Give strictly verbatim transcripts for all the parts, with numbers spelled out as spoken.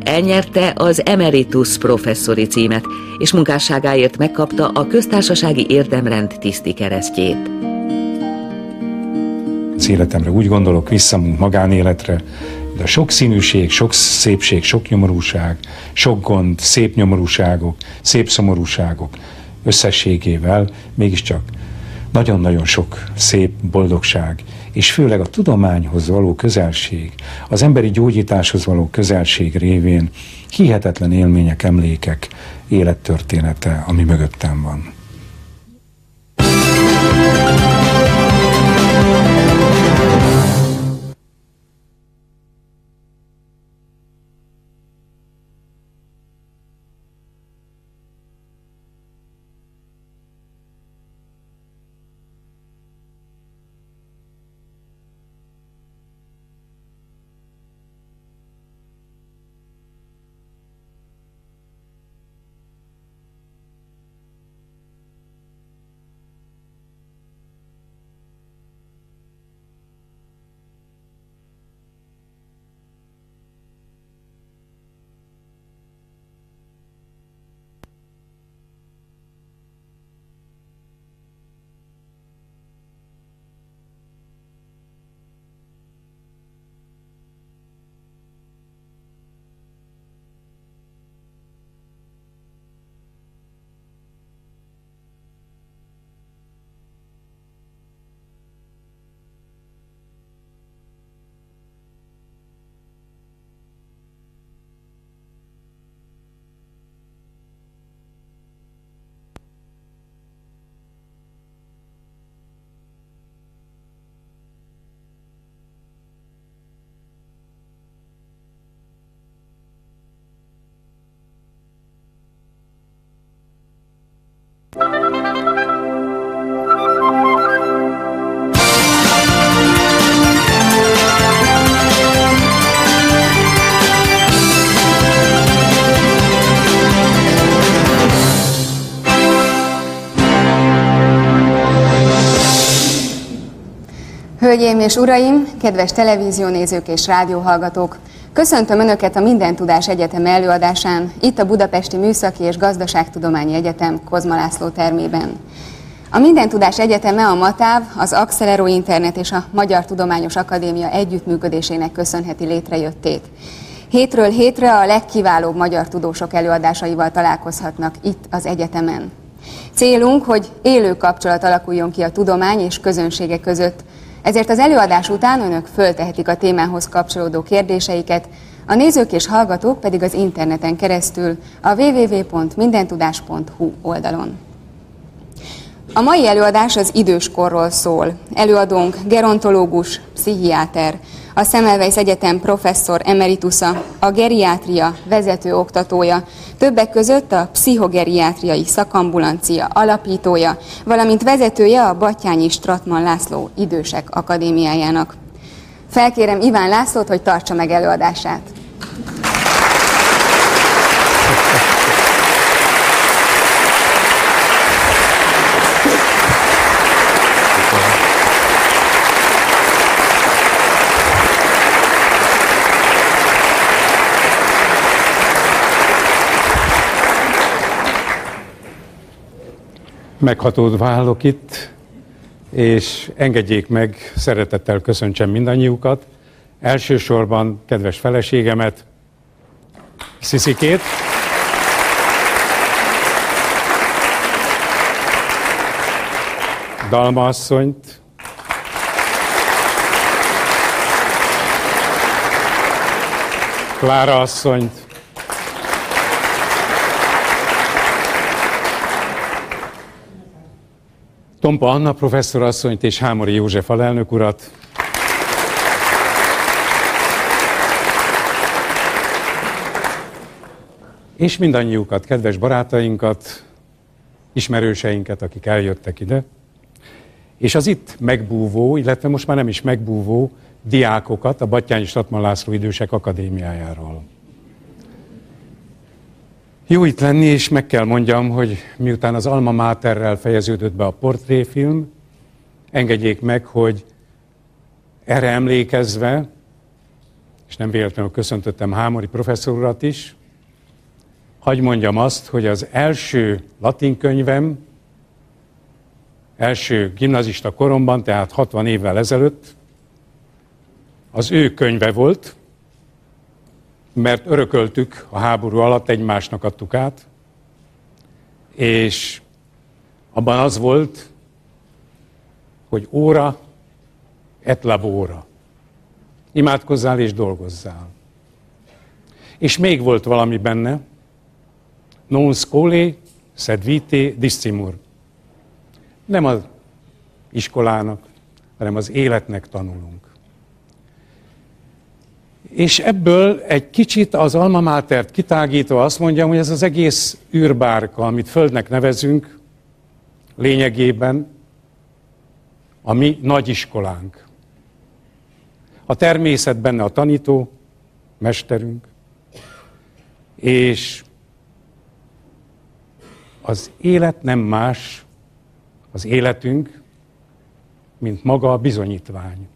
Elnyerte az emeritus professzori címet, és munkásságáért megkapta a köztársasági érdemrend tiszti keresztjét. Az életemre úgy gondolok vissza, mint magánéletre, de a sok színűség, sok szépség, sok nyomorúság, sok gond, szép nyomorúságok, szép szomorúságok összességével mégiscsak nagyon-nagyon sok szép boldogság, és főleg a tudományhoz való közelség, az emberi gyógyításhoz való közelség révén hihetetlen élmények, emlékek, élettörténete, ami mögöttem van. Hölgyeim és uraim, kedves televíziónézők és rádióhallgatók! Köszöntöm Önöket a Minden Tudás Egyetem előadásán, itt a Budapesti Műszaki és Gazdaságtudományi Egyetem Kozma László termében. A Minden Tudás Egyeteme a MATÁV, az Accelero Internet és a Magyar Tudományos Akadémia együttműködésének köszönheti létrejöttét. Hétről hétre a legkiválóbb magyar tudósok előadásaival találkozhatnak itt az egyetemen. Célunk, hogy élő kapcsolat alakuljon ki a tudomány és közönsége között, ezért az előadás után Önök föltehetik a témához kapcsolódó kérdéseiket, a nézők és hallgatók pedig az interneten keresztül a double-u double-u double-u pont mindentudás pont hu oldalon. A mai előadás az időskorról szól. Előadónk gerontológus, pszichiáter, a Semmelweis Egyetem professzor emeritusza, a geriátria vezető oktatója, többek között a pszichogeriátriai szakambulancia alapítója, valamint vezetője a Batthyány Strattmann László Idősek Akadémiájának. Felkérem Iván Lászlót, hogy tartsa meg előadását. Meghatódva állok itt, és engedjék meg, szeretettel köszöntsem mindannyiukat. Elsősorban kedves feleségemet, Sziszikét, Dalma asszonyt, Klára asszonyt, Tompa Anna professzorasszonyt és Hámori József alelnök urat, és mindannyiukat, kedves barátainkat, ismerőseinket, akik eljöttek ide, és az itt megbúvó, illetve most már nem is megbúvó diákokat a Batthyány Strattmann László Idősek Akadémiájáról. Jó itt lenni, és meg kell mondjam, hogy miután az Alma Materrel fejeződött be a portréfilm, engedjék meg, hogy erre emlékezve, és és nem véletlenül köszöntöttem Hámori professzor urat is, hagy mondjam azt, hogy az első latinkönyvem, első gimnazista koromban, tehát hatvan évvel ezelőtt, az ő könyve volt, mert örököltük a háború alatt, egymásnak adtuk át, és abban az volt, hogy óra et labora. Imádkozzál és dolgozzál. És még volt valami benne, non scole sed vitae discimur. Nem az iskolának, hanem az életnek tanulunk. És ebből egy kicsit az alma matert kitágítva azt mondjam, hogy ez az egész űrbárka, amit földnek nevezünk, lényegében a mi nagyiskolánk. A természet benne a tanító, mesterünk, és az élet nem más, az életünk, mint maga a bizonyítvány.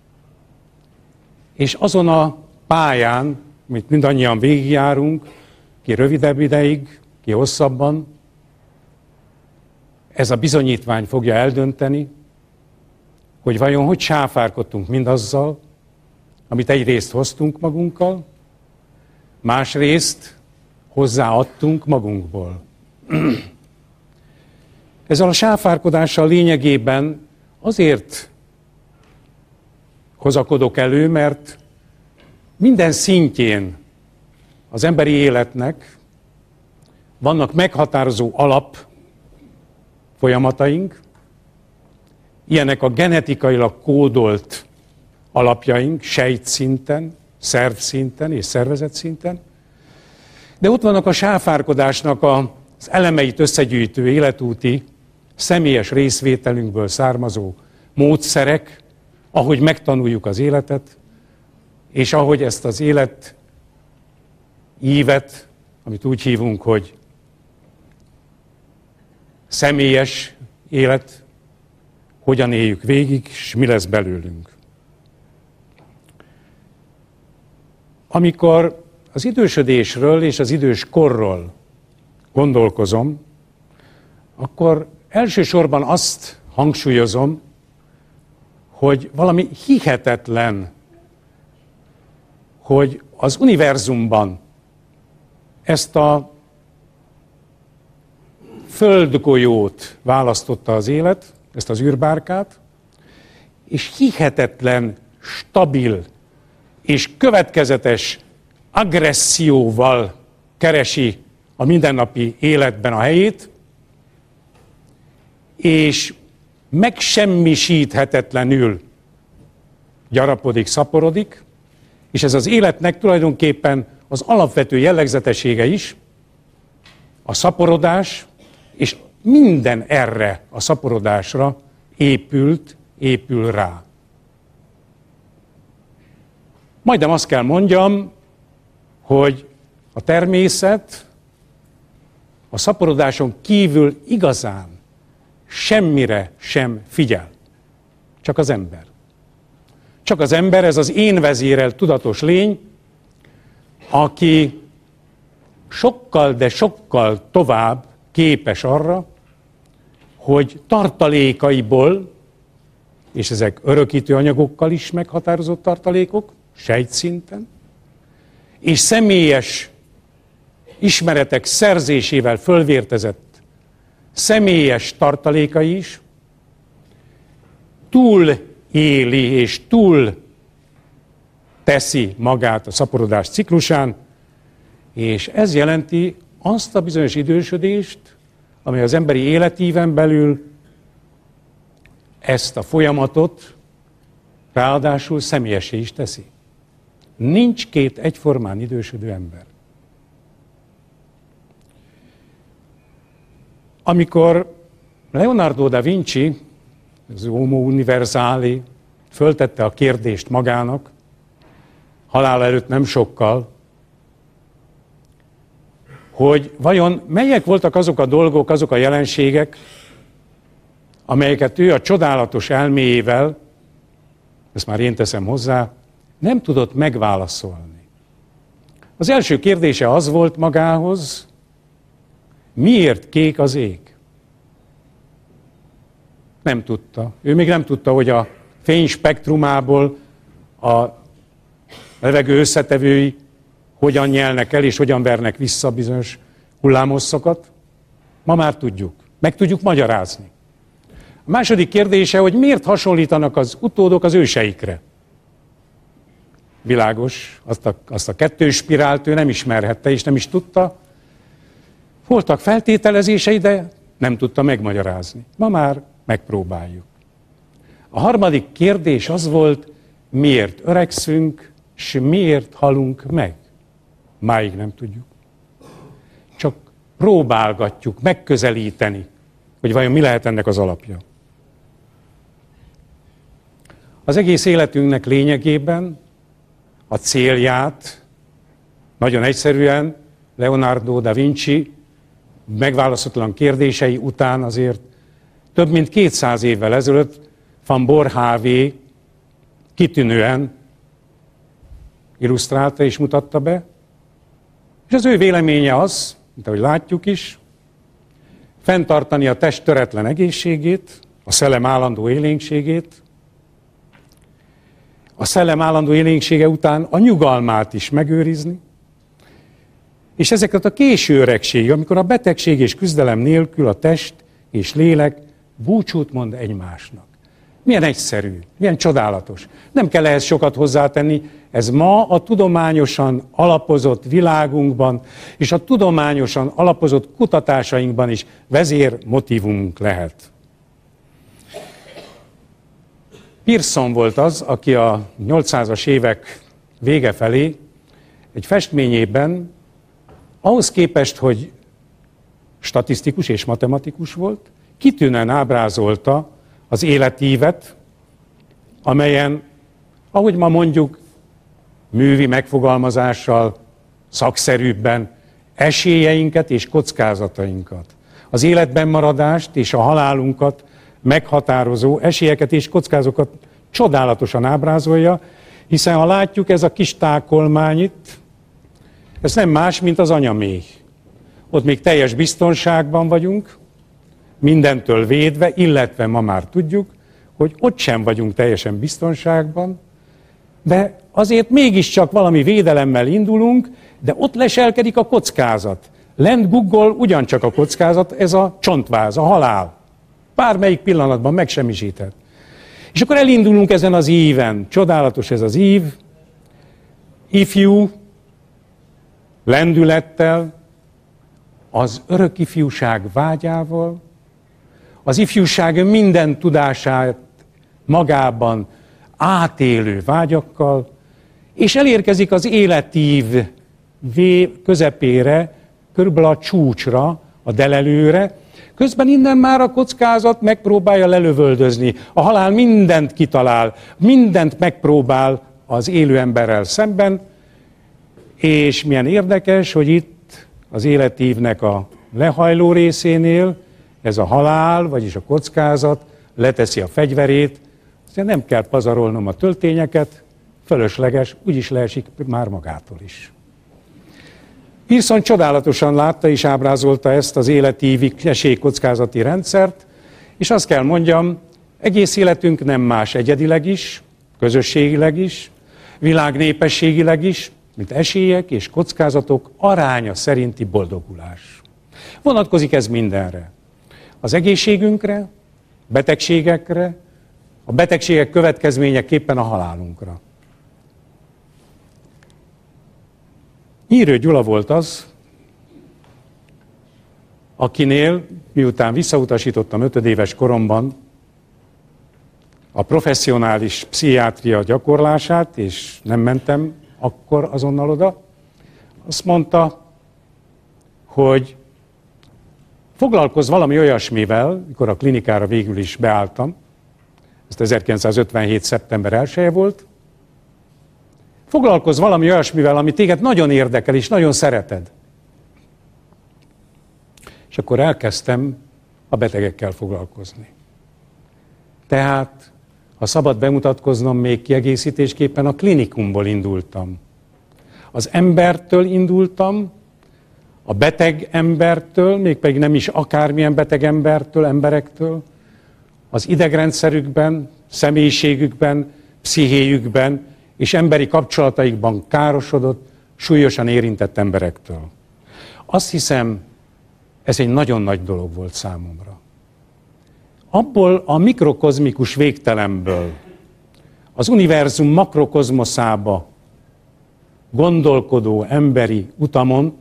És azon a pályán, amit mindannyian végigjárunk, ki rövidebb ideig, ki hosszabban, ez a bizonyítvány fogja eldönteni, hogy vajon hogy sáfárkodtunk mindazzal, amit egyrészt hoztunk magunkkal, másrészt hozzáadtunk magunkból. Ezzel a sáfárkodással lényegében azért hozakodok elő, mert minden szintjén az emberi életnek vannak meghatározó alap folyamataink, ilyenek a genetikailag kódolt alapjaink sejtszinten, szervszinten és szervezetszinten, de ott vannak a sáfárkodásnak az elemeit összegyűjtő életúti, személyes részvételünkből származó módszerek, ahogy megtanuljuk az életet, és ahogy ezt az élet ívet, amit úgy hívunk, hogy személyes élet, hogyan éljük végig, és mi lesz belőlünk. Amikor az idősödésről és az idős korról gondolkozom, akkor elsősorban azt hangsúlyozom, hogy valami hihetetlen, hogy az univerzumban ezt a földgolyót választotta az élet, ezt az űrbárkát, és hihetetlen, stabil és következetes agresszióval keresi a mindennapi életben a helyét, és megsemmisíthetetlenül gyarapodik, szaporodik, és ez az életnek tulajdonképpen az alapvető jellegzetessége is, a szaporodás, és minden erre a szaporodásra épült, épül rá. Majdnem azt kell mondjam, hogy a természet a szaporodáson kívül igazán semmire sem figyel. Csak az ember. Csak az ember, ez az én vezérelt tudatos lény, aki sokkal, de sokkal tovább képes arra, hogy tartalékaiból, és ezek örökítő anyagokkal is meghatározott tartalékok, sejtszinten, és személyes ismeretek szerzésével fölvértezett személyes tartalékai is, túl éli és túl teszi magát a szaporodás ciklusán, és ez jelenti azt a bizonyos idősödést, amely az emberi életíven belül ezt a folyamatot ráadásul személyessé is teszi. Nincs két egyformán idősödő ember. Amikor Leonardo da Vinci, az Homo Universale, föltette a kérdést magának, halála előtt nem sokkal, hogy vajon melyek voltak azok a dolgok, azok a jelenségek, amelyeket ő a csodálatos elméjével, ezt már én teszem hozzá, nem tudott megválaszolni. Az első kérdése az volt magához, miért kék az ég? Nem tudta. Ő még nem tudta, hogy a fény spektrumából a levegő összetevői hogyan nyelnek el, és hogyan vernek vissza bizonyos hullámhosszakat. Ma már tudjuk. Meg tudjuk magyarázni. A második kérdése, hogy miért hasonlítanak az utódok az őseikre? Világos, azt a, azt a kettős spirált ő nem ismerhette, és nem is tudta. Voltak feltételezései, de nem tudta megmagyarázni. Ma már megpróbáljuk. A harmadik kérdés az volt, miért öregszünk, és miért halunk meg? Máig nem tudjuk. Csak próbálgatjuk megközelíteni, hogy vajon mi lehet ennek az alapja. Az egész életünknek lényegében a célját nagyon egyszerűen Leonardo da Vinci megválaszolatlan kérdései után azért több mint kétszáz évvel ezelőtt Van Boerhaave kitűnően illusztrálta és mutatta be. És az ő véleménye az, mint ahogy látjuk is, fenntartani a test töretlen egészségét, a szellem állandó élénkségét, a szellem állandó élénksége után a nyugalmát is megőrizni, és ezeket a késő öregség, amikor a betegség és küzdelem nélkül a test és lélek búcsút mond egymásnak. Milyen egyszerű, milyen csodálatos. Nem kell ehhez sokat hozzátenni, ez ma a tudományosan alapozott világunkban és a tudományosan alapozott kutatásainkban is vezérmotívunk lehet. Pearson volt az, aki a nyolcszázas évek vége felé egy festményében ahhoz képest, hogy statisztikus és matematikus volt, kitűnően ábrázolta az életívet, amelyen, ahogy ma mondjuk, művi megfogalmazással, szakszerűbben esélyeinket és kockázatainkat, az életben maradást és a halálunkat meghatározó esélyeket és kockázatokat csodálatosan ábrázolja, hiszen ha látjuk, ez a kis tákolmány itt, ez nem más, mint az anyaméh. Ott még teljes biztonságban vagyunk, mindentől védve, illetve ma már tudjuk, hogy ott sem vagyunk teljesen biztonságban, de azért mégiscsak valami védelemmel indulunk, de ott leselkedik a kockázat. Lent guggol ugyancsak a kockázat, ez a csontváz, a halál. Bármelyik pillanatban megsemmisíthet. És akkor elindulunk ezen az íven. Csodálatos ez az ív. Ifjú, lendülettel, az örök ifjúság vágyával, az ifjúság minden tudását magában átélő vágyakkal, és elérkezik az életív közepére, körülbelül a csúcsra, a delelőre, közben innen már a kockázat megpróbálja lelövöldözni. A halál mindent kitalál, mindent megpróbál az élő emberrel szemben, és milyen érdekes, hogy itt az életívnek a lehajló részénél ez a halál, vagyis a kockázat leteszi a fegyverét, aztán nem kell pazarolnom a töltényeket, fölösleges, úgyis leesik már magától is. Pearson csodálatosan látta és ábrázolta ezt az életívi esélykockázati rendszert, és azt kell mondjam, egész életünk nem más egyedileg is, közösségileg is, világnépességileg is, mint esélyek és kockázatok aránya szerinti boldogulás. Vonatkozik ez mindenre. Az egészségünkre, betegségekre, a betegségek következményeképpen a halálunkra. Nyírő Gyula volt az, akinél, miután visszautasítottam ötödéves koromban a professzionális pszichiátria gyakorlását, és nem mentem akkor azonnal oda, azt mondta, hogy foglalkozz valami olyasmivel, mikor a klinikára végül is beálltam, ezt ezerkilencszázötvenhét. szeptember elseje volt, foglalkozz valami olyasmivel, ami téged nagyon érdekel és nagyon szereted. És akkor elkezdtem a betegekkel foglalkozni. Tehát Ha szabad bemutatkoznom, még kiegészítésképpen a klinikumból indultam. Az embertől indultam, a beteg embertől, mégpedig nem is akármilyen beteg embertől, emberektől, az idegrendszerükben, személyiségükben, pszichéjükben és emberi kapcsolataikban károsodott, súlyosan érintett emberektől. Azt hiszem, ez egy nagyon nagy dolog volt számomra. Abból a mikrokozmikus végtelenből, az univerzum makrokozmoszába gondolkodó emberi utamon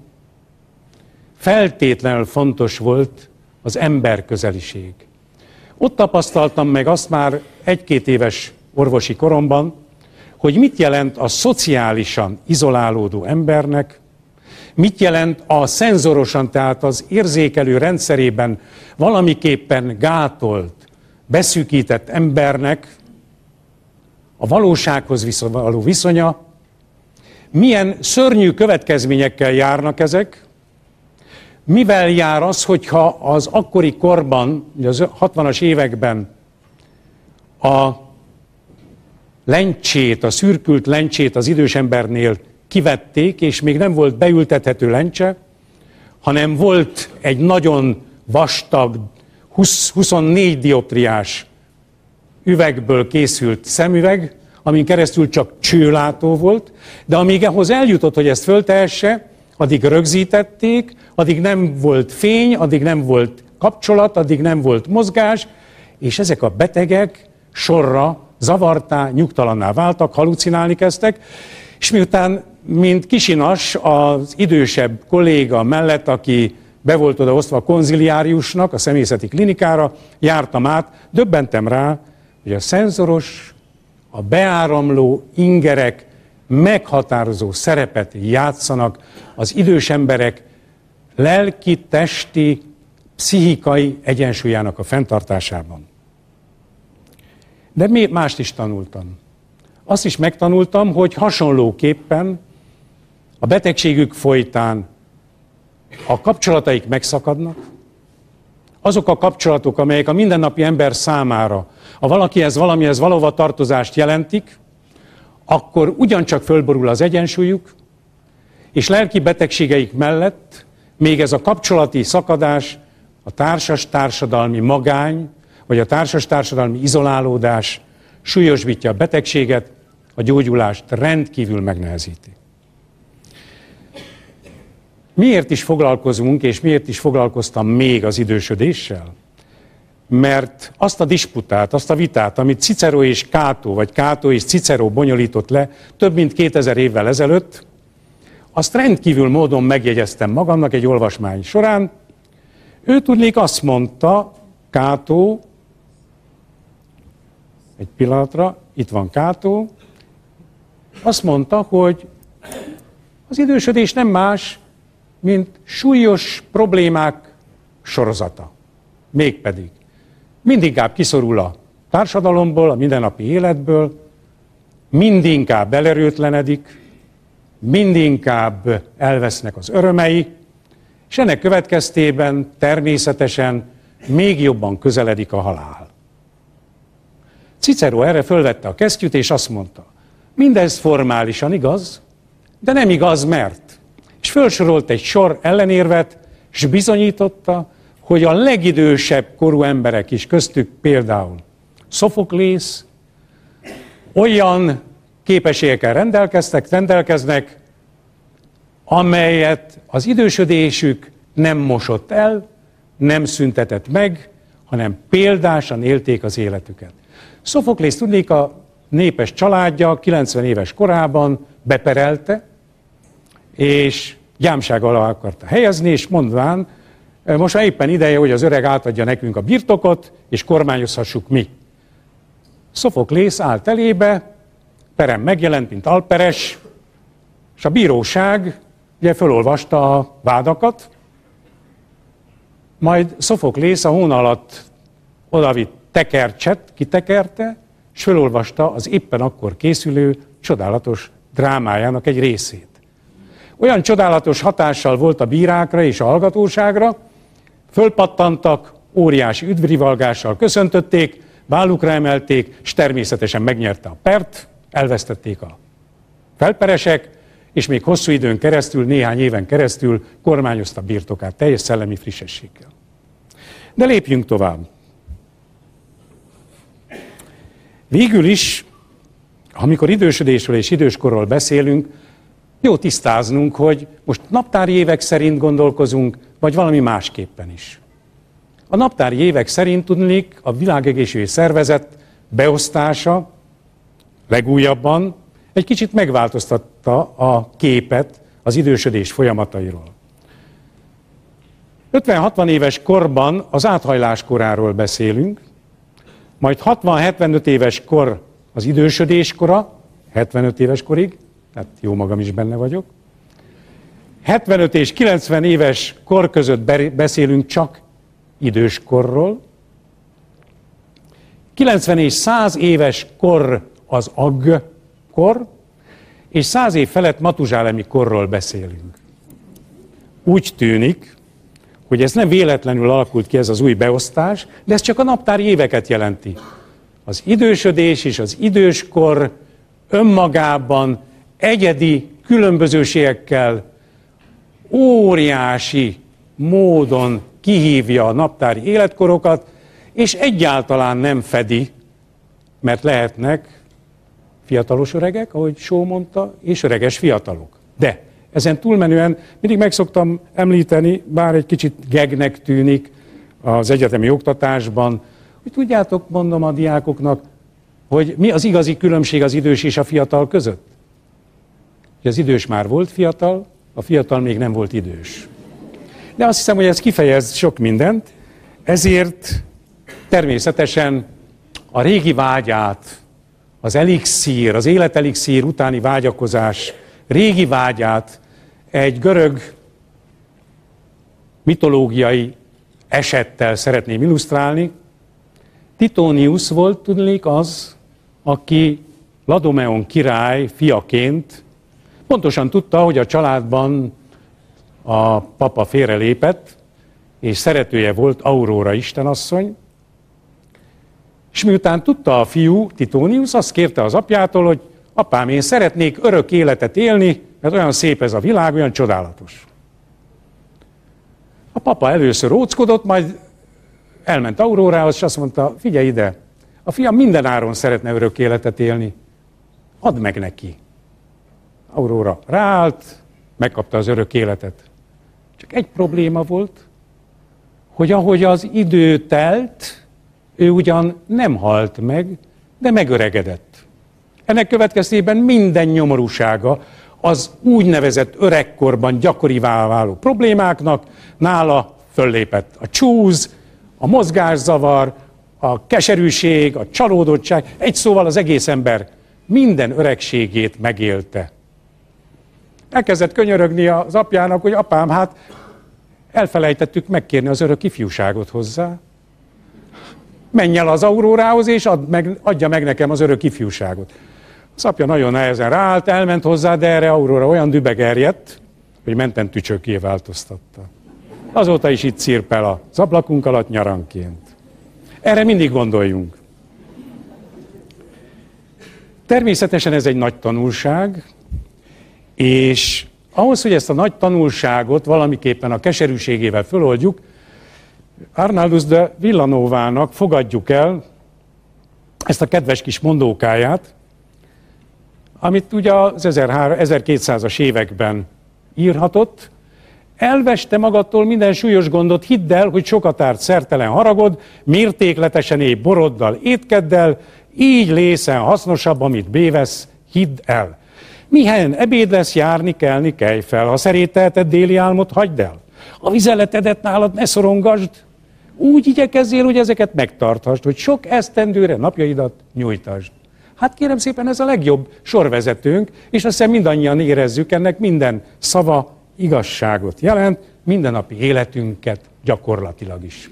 feltétlenül fontos volt az emberközeliség. Ott tapasztaltam meg azt már egy-két éves orvosi koromban, hogy mit jelent a szociálisan izolálódó embernek, mit jelent a szenzorosan, tehát az érzékelő rendszerében valamiképpen gátolt, beszűkített embernek a valósághoz való viszonya, milyen szörnyű következményekkel járnak ezek, mivel jár az, hogyha az akkori korban, az hatvanas években a lencsét, a szürkült lencsét az idős embernél kivették, és még nem volt beültethető lencse, hanem volt egy nagyon vastag, húsz, huszonnégy dioptriás üvegből készült szemüveg, amin keresztül csak csőlátó volt, de amíg ahhoz eljutott, hogy ezt föltehesse, addig rögzítették, addig nem volt fény, addig nem volt kapcsolat, addig nem volt mozgás, és ezek a betegek sorra zavartá, nyugtalanná váltak, halucinálni kezdtek, és miután, mint kisinas, az idősebb kolléga mellett, aki be volt odaosztva a konziliáriusnak, a személyzeti klinikára, jártam át, döbbentem rá, hogy a szenzoros, a beáramló ingerek meghatározó szerepet játszanak az idős emberek lelki, testi, pszichikai egyensúlyának a fenntartásában. De még mást is tanultam. Azt is megtanultam, hogy hasonlóképpen a betegségük folytán a kapcsolataik megszakadnak, azok a kapcsolatok, amelyek a mindennapi ember számára a valakihez, valamihez valóva tartozást jelentik, akkor ugyancsak fölborul az egyensúlyuk, és lelki betegségeik mellett még ez a kapcsolati szakadás, a társas társadalmi magány, vagy a társas társadalmi izolálódás súlyosbítja a betegséget, a gyógyulást rendkívül megnehezíti. Miért is foglalkozunk, és miért is foglalkoztam még az idősödéssel? Mert azt a disputát, azt a vitát, amit Cicero és Cato, vagy Cato és Cicero bonyolított le több mint kétezer évvel ezelőtt, azt rendkívül módon megjegyeztem magamnak egy olvasmány során. Ő tudnék azt mondta, Cato, egy pillanatra, itt van Cato, azt mondta, hogy az idősödés nem más, mint súlyos problémák sorozata. Mégpedig mindinkább kiszorul a társadalomból, a mindennapi életből, mindinkább elerőtlenedik, mindinkább elvesznek az örömei, és ennek következtében természetesen még jobban közeledik a halál. Cicero erre fölvette a kesztyűt, és azt mondta, mindez formálisan igaz, de nem igaz, mert. És felsorolt egy sor ellenérvet, és bizonyította, hogy a legidősebb korú emberek is, köztük például Szofoklész, olyan képességekkel rendelkeztek, rendelkeznek, amelyet az idősödésük nem mosott el, nem szüntetett meg, hanem példásan élték az életüket. Szofoklész tudnék a népes családja kilencven éves korában beperelte, és gyámság alá akarta helyezni, és mondván, most már éppen ideje, hogy az öreg átadja nekünk a birtokot, és kormányozhassuk mi. Szofoklész állt elébe, perem megjelent, mint alperes, és a bíróság ugye felolvasta a vádakat, majd Szofoklész a hón alatt odavitt tekercset, kitekerte, és felolvasta az éppen akkor készülő csodálatos drámájának egy részét. Olyan csodálatos hatással volt a bírákra és a hallgatóságra, fölpattantak, óriási üdvrivalgással köszöntötték, vállukra emelték, és természetesen megnyerte a pert, elvesztették a felperesek, és még hosszú időn keresztül, néhány éven keresztül kormányozta birtokát teljes szellemi frissességgel. De lépjünk tovább. Végül is, amikor idősödésről és időskorról beszélünk, jó tisztáznunk, hogy most naptári évek szerint gondolkozunk, vagy valami másképpen is. A naptári évek szerint tudniillik a Világegészségügyi Szervezet beosztása legújabban egy kicsit megváltoztatta a képet az idősödés folyamatairól. ötven-hatvan éves korban az áthajlás koráról beszélünk, majd hatvan-hetvenöt éves kor az idősödés kora, hetvenöt éves korig, tehát jó magam is benne vagyok. hetvenöt és kilencven éves kor között beszélünk csak időskorról. kilencven és száz éves kor az agg-kor, és száz év felett matuzsálemi korról beszélünk. Úgy tűnik, hogy ez nem véletlenül alakult ki ez az új beosztás, de ez csak a naptári éveket jelenti. Az idősödés és az időskor önmagában egyedi különbözőségekkel óriási módon kihívja a naptári életkorokat, és egyáltalán nem fedi, mert lehetnek fiatalos öregek, ahogy Só mondta, és öreges fiatalok. De ezen túlmenően mindig meg szoktam említeni, bár egy kicsit gegnek tűnik az egyetemi oktatásban, hogy tudjátok, mondom a diákoknak, hogy mi az igazi különbség az idős és a fiatal között? Hogy az idős már volt fiatal, a fiatal még nem volt idős. De azt hiszem, hogy ez kifejez sok mindent, ezért természetesen a régi vágyát, az elixír, az életelixír utáni vágyakozás régi vágyát egy görög mitológiai esettel szeretném illusztrálni. Titóniusz volt, tudnék, az, aki Laodomeon király fiaként pontosan tudta, hogy a családban a papa félrelépett, és szeretője volt Aurora istenasszony, és miután tudta a fiú, Titóniusz, azt kérte az apjától, hogy apám, én szeretnék örök életet élni, mert olyan szép ez a világ, olyan csodálatos. A papa először óckodott, majd elment Aurórához, és azt mondta, figyelj ide, a fiam mindenáron szeretne örök életet élni, add meg neki. Aurora ráállt, megkapta az örök életet. Csak egy probléma volt, hogy ahogy az idő telt, ő ugyan nem halt meg, de megöregedett. Ennek következtében minden nyomorúsága az úgynevezett öregkorban gyakorivá váló problémáknak nála föllépett. A csúz, a mozgászavar, a keserűség, a csalódottság, egy szóval az egész ember minden öregségét megélte. Elkezdett könyörögni az apjának, hogy apám, hát elfelejtettük megkérni az örök ifjúságot hozzá. Menj el az Aurórához, és add meg, adja meg nekem az örök ifjúságot. Az apja nagyon nehezen ráállt, elment hozzá, de erre Aurora olyan dübegerjedt, hogy menten tücsökké változtatta. Azóta is itt cirpel az ablakunk alatt nyaranként. Erre mindig gondoljunk. Természetesen ez egy nagy tanulság, és ahhoz, hogy ezt a nagy tanulságot valamiképpen a keserűségével föloldjuk, Arnaldus de Villanovának fogadjuk el ezt a kedves kis mondókáját, amit ugye az ezerkétszázas években írhatott. Elveste magadtól minden súlyos gondot, hidd el, hogy sokat árt szertelen haragod, mértékletesen éj boroddal, étkeddel, így lészen hasznosabb, amit bévesz, hidd el. Mihelyen ebéd lesz, járni, kelni, kelj fel. Ha szerét teheted, déli álmot hagyd el. A vizeletedet nálad ne szorongasd, úgy igyekezzél, hogy ezeket megtarthasd, hogy sok esztendőre napjaidat nyújtasd. Hát kérem szépen, ez a legjobb sorvezetőnk, és azt hiszem mindannyian érezzük, ennek minden szava igazságot jelent, mindennapi életünket gyakorlatilag is.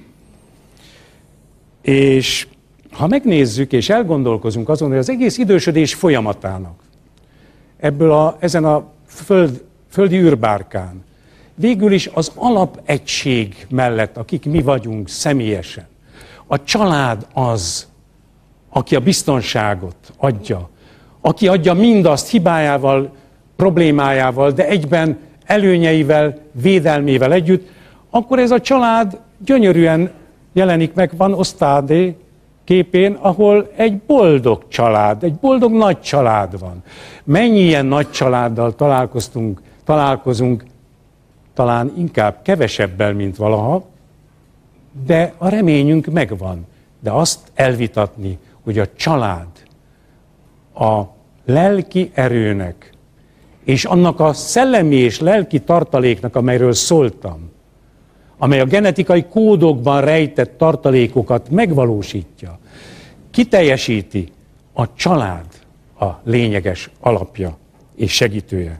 És ha megnézzük és elgondolkozunk azon, hogy az egész idősödés folyamatának, ebből a, ezen a föld, földi űrbárkán, végül is az alapegység mellett, akik mi vagyunk személyesen, a család az, aki a biztonságot adja, aki adja mindazt hibájával, problémájával, de egyben előnyeivel, védelmével együtt, akkor ez a család gyönyörűen jelenik meg Van Ostade képén, ahol egy boldog család, egy boldog nagy család van. Mennyi ilyen nagy családdal találkoztunk, találkozunk, talán inkább kevesebbel, mint valaha, de a reményünk megvan. De azt elvitatni, hogy a család a lelki erőnek, és annak a szellemi és lelki tartaléknak, amelyről szóltam, amely a genetikai kódokban rejtett tartalékokat megvalósítja, kiteljesíti, a család a lényeges alapja és segítője.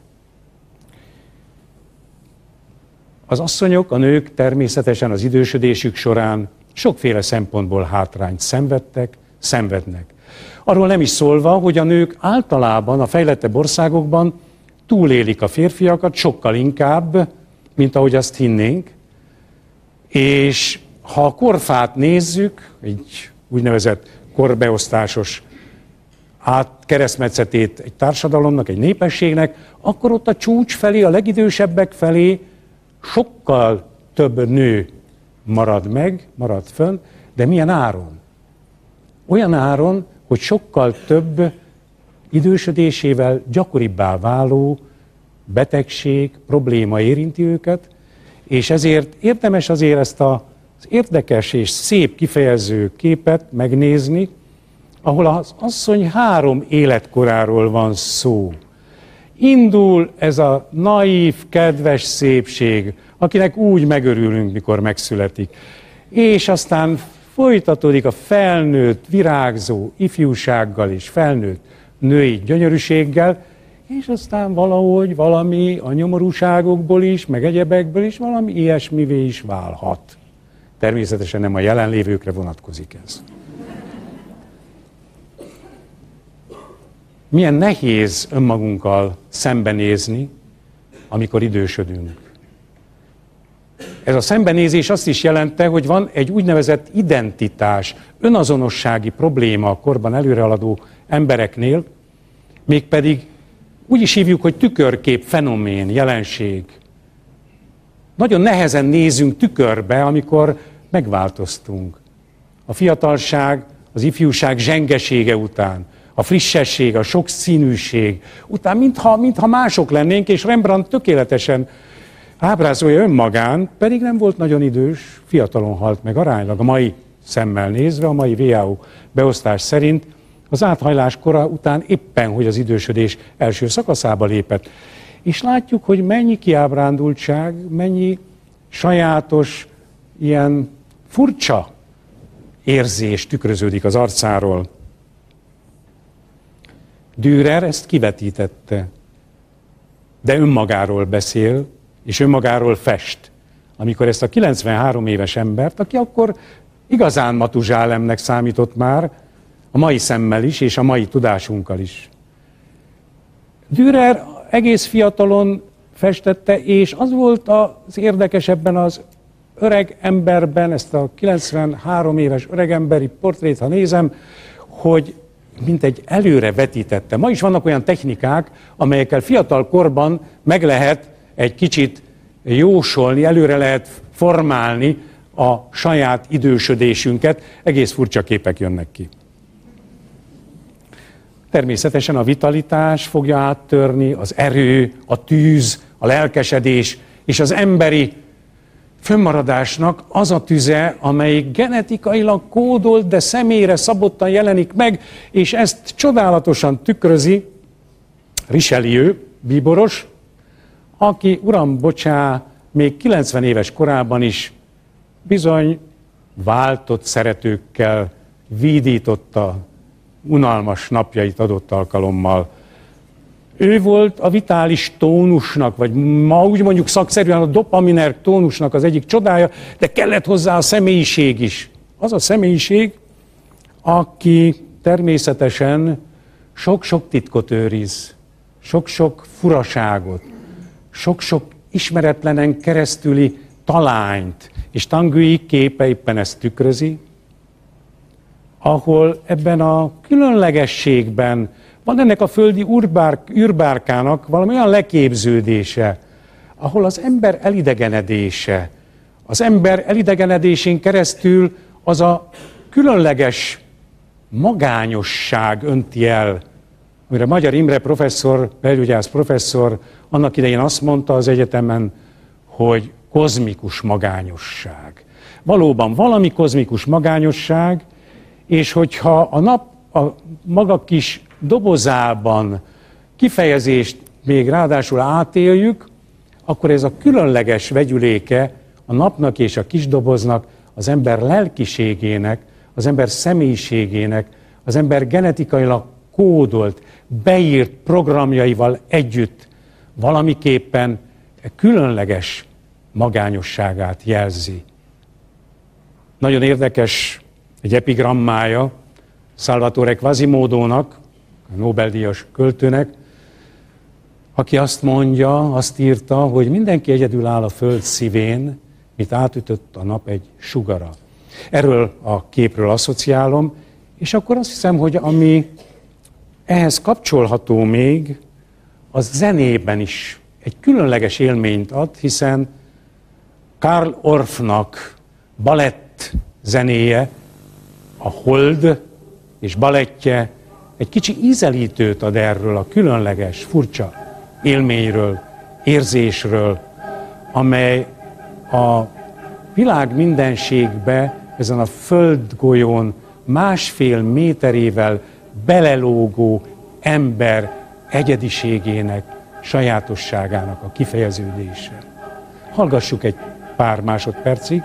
Az asszonyok, a nők természetesen az idősödésük során sokféle szempontból hátrányt szenvedtek, szenvednek. Arról nem is szólva, hogy a nők általában a fejlettebb országokban túlélik a férfiakat sokkal inkább, mint ahogy azt hinnénk, és ha a korfát nézzük, egy úgynevezett korbeosztásos át keresztmetszetét egy társadalomnak, egy népességnek, akkor ott a csúcs felé, a legidősebbek felé sokkal több nő marad meg, marad fönn, de milyen áron? Olyan áron, hogy sokkal több idősödésével gyakoribbá váló betegség, probléma érinti őket, és ezért érdemes azért ezt az érdekes és szép kifejező képet megnézni, ahol az asszony három életkoráról van szó. Indul ez a naív, kedves szépség, akinek úgy megörülünk, mikor megszületik. És aztán folytatódik a felnőtt, virágzó ifjúsággal és felnőtt női gyönyörűséggel, és aztán valahogy valami a nyomorúságokból is, meg egyebekből is valami ilyesmivé is válhat. Természetesen nem a jelenlévőkre vonatkozik ez. Milyen nehéz önmagunkkal szembenézni, amikor idősödünk. Ez a szembenézés azt is jelenti, hogy van egy úgynevezett identitás, önazonossági probléma a korban előrehaladó embereknél, mégpedig úgy is hívjuk, hogy tükörkép fenomén, jelenség. Nagyon nehezen nézünk tükörbe, amikor megváltoztunk. A fiatalság, az ifjúság zsengesége után, a frissesség, a sokszínűség után, mintha, mintha mások lennénk, és Rembrandt tökéletesen ábrázolja önmagán, pedig nem volt nagyon idős, fiatalon halt meg aránylag. A mai szemmel nézve, a mai vé á o beosztás szerint az áthajlás kora után éppen, hogy az idősödés első szakaszába lépett. És látjuk, hogy mennyi kiábrándultság, mennyi sajátos, ilyen furcsa érzés tükröződik az arcáról. Dürer ezt kivetítette, de önmagáról beszél, és önmagáról fest. Amikor ezt a kilencvenhárom éves embert, aki akkor igazán Matuzsálemnek számított már, a mai szemmel is, és a mai tudásunkkal is. Dürer egész fiatalon festette, és az volt az érdekes ebben az öreg emberben, ezt a kilencvenhárom éves öregemberi portrét, ha nézem, hogy mint egy előre vetítette. Ma is vannak olyan technikák, amelyekkel fiatal korban meg lehet egy kicsit jósolni, előre lehet formálni a saját idősödésünket, egész furcsa képek jönnek ki. Természetesen a vitalitás fogja áttörni, az erő, a tűz, a lelkesedés és az emberi fönnmaradásnak az a tüze, amelyik genetikailag kódolt, de személyre szabottan jelenik meg, és ezt csodálatosan tükrözi Richelieu, bíboros, aki, uram, bocsá, még kilencven éves korában is bizony váltott szeretőkkel vídította unalmas napjait adott alkalommal. Ő volt a vitális tónusnak, vagy ma úgy mondjuk szakszerűen a dopaminer tónusnak az egyik csodája, de kellett hozzá a személyiség is. Az a személyiség, aki természetesen sok-sok titkot őriz, sok-sok furaságot, sok-sok ismeretlenen keresztüli talányt, és Tanguy képe éppen ezt tükrözi, ahol ebben a különlegességben van ennek a földi urbár, űrbárkának valami olyan leképződése, ahol az ember elidegenedése, az ember elidegenedésén keresztül az a különleges magányosság önti el, amire Magyar Imre professzor, belgyógyász professzor annak idején azt mondta az egyetemen, hogy kozmikus magányosság. Valóban valami kozmikus magányosság, és hogyha a nap a maga kis dobozában kifejezést még ráadásul átéljük, akkor ez a különleges vegyüléke a napnak és a kis doboznak az ember lelkiségének, az ember személyiségének, az ember genetikailag kódolt, beírt programjaival együtt valamiképpen különleges magányosságát jelzi. Nagyon érdekes egy epigrammája Salvatore Quasimodónak, a Nobel-díjas költőnek, aki azt mondja, azt írta, hogy mindenki egyedül áll a föld szívén, mint átütött a nap egy sugara. Erről a képről asszociálom, és akkor azt hiszem, hogy ami ehhez kapcsolható még, az zenében is egy különleges élményt ad, hiszen Karl Orffnak balett zenéje, a Hold és balettje egy kicsi ízelítőt ad erről a különleges, furcsa élményről, érzésről, amely a világ mindenségbe, ezen a földgolyón másfél méterével belelógó ember egyediségének, sajátosságának a kifejeződése. Hallgassuk egy pár másodpercig,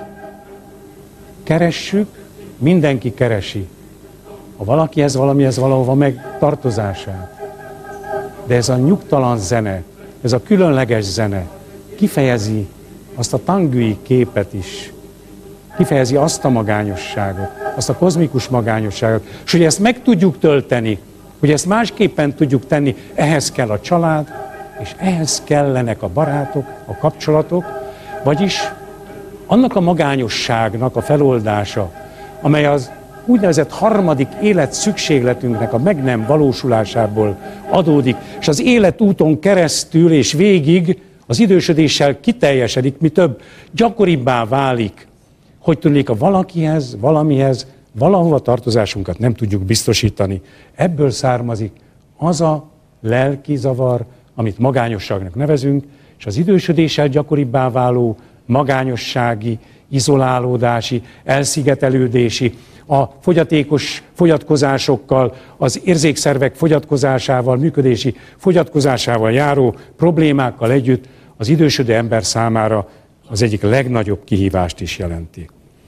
keressük, mindenki keresi a valakihez, valamihez valahova meg tartozását. De ez a nyugtalan zene, ez a különleges zene kifejezi azt a tangui képet is, kifejezi azt a magányosságot, azt a kozmikus magányosságot, és hogy ezt meg tudjuk tölteni, hogy ezt másképpen tudjuk tenni, ehhez kell a család, és ehhez kellenek a barátok, a kapcsolatok, vagyis annak a magányosságnak a feloldása, amely az úgynevezett harmadik élet szükségletünknek a meg nem valósulásából adódik, és az életúton keresztül és végig az idősödéssel kiteljesedik, mi több, gyakoribbá válik, hogy tudnék a valakihez, valamihez, valahova tartozásunkat nem tudjuk biztosítani. Ebből származik az a lelki zavar, amit magányosságnak nevezünk, és az idősödéssel gyakoribbá váló magányossági, izolálódási, elszigetelődési, a fogyatékos fogyatkozásokkal, az érzékszervek fogyatkozásával, működési fogyatkozásával járó problémákkal együtt az idősödő ember számára az egyik legnagyobb kihívást is jelenti.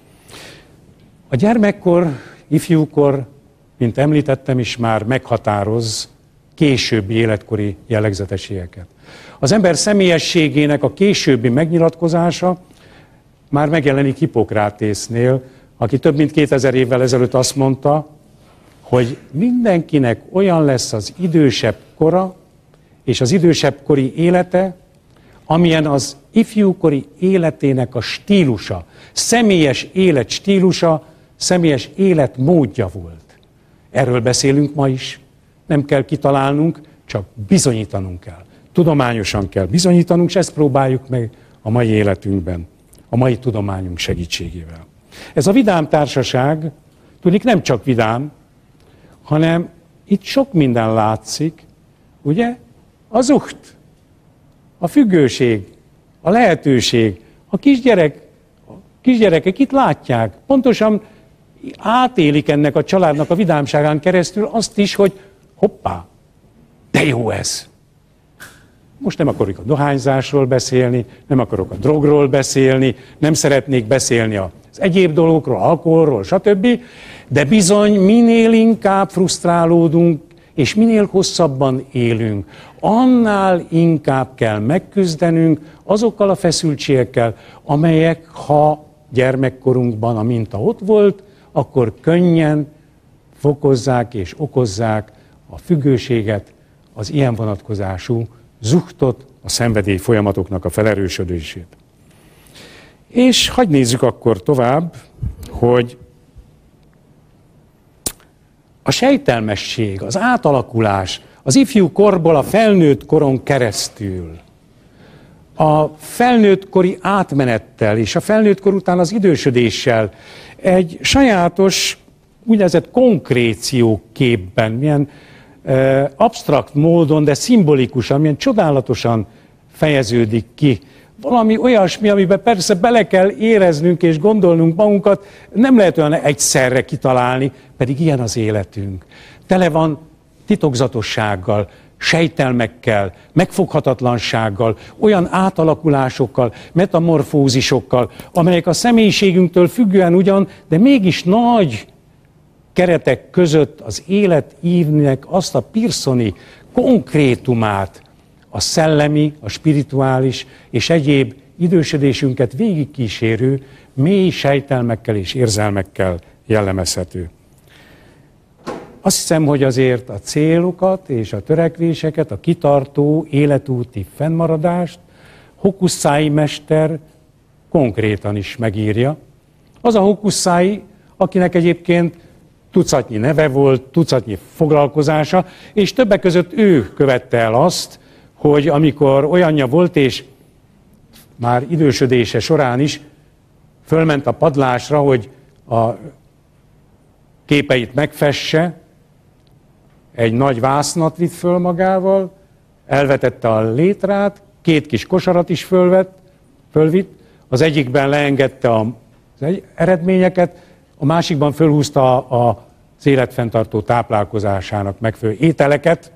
A gyermekkor, ifjúkor, mint említettem is már, meghatároz későbbi életkori jellegzetességeket. Az ember személyességének a későbbi megnyilatkozása már megjelenik Hippokratésznél, aki több mint kétezer évvel ezelőtt azt mondta, hogy mindenkinek olyan lesz az idősebb kora és az idősebb kori élete, amilyen az ifjúkori életének a stílusa, személyes élet stílusa, személyes életmódja volt. Erről beszélünk ma is, nem kell kitalálnunk, csak bizonyítanunk kell. Tudományosan kell bizonyítanunk, és ezt próbáljuk meg a mai életünkben, a mai tudományunk segítségével. Ez a vidám társaság, tudnik, nem csak vidám, hanem itt sok minden látszik, ugye? A zucht, a függőség, a lehetőség, a kisgyerek, a kisgyerekek itt látják, pontosan átélik ennek a családnak a vidámságán keresztül azt is, hogy hoppá, de jó ez. Most nem akarok a dohányzásról beszélni, nem akarok a drogról beszélni, nem szeretnék beszélni az egyéb dolgokról, alkoholról, stb. De bizony minél inkább frusztrálódunk, és minél hosszabban élünk, annál inkább kell megküzdenünk azokkal a feszültségekkel, amelyek, ha gyermekkorunkban a minta ott volt, akkor könnyen fokozzák és okozzák a függőséget, az ilyen vonatkozású zuhtot, a szenvedély folyamatoknak a felerősödését. És hadd nézzük akkor tovább, hogy a sejtelmesség, az átalakulás, az ifjú korból a felnőtt koron keresztül, a felnőttkori átmenettel és a felnőttkor után az idősödéssel egy sajátos, úgynevezett konkrécióképben, milyen eh, absztrakt módon, de szimbolikusan, milyen csodálatosan fejeződik ki. Valami olyasmi, amiben persze bele kell éreznünk és gondolnunk magunkat, nem lehet olyan egyszerre kitalálni, pedig ilyen az életünk. Tele van titokzatossággal, sejtelmekkel, megfoghatatlansággal, olyan átalakulásokkal, metamorfózisokkal, amelyek a személyiségünktől függően ugyan, de mégis nagy keretek között az életívnek azt a Pearsoni konkrétumát, a szellemi, a spirituális és egyéb idősödésünket végigkísérő mély sejtelmekkel és érzelmekkel jellemezhető. Azt hiszem, hogy azért a célokat és a törekvéseket, a kitartó életúti fennmaradást Hokusai mester konkrétan is megírja. Az a Hokusai, akinek egyébként tucatnyi neve volt, tucatnyi foglalkozása, és többek között ő követte el azt, hogy amikor olyanja volt, és már idősödése során is fölment a padlásra, hogy a képeit megfesse, egy nagy vásznat vitt föl magával, elvetette a létrát, két kis kosarat is fölvett, fölvitt, az egyikben leengedte az eredményeket, a másikban fölhúzta az életfenntartó táplálkozásának megfelelő ételeket,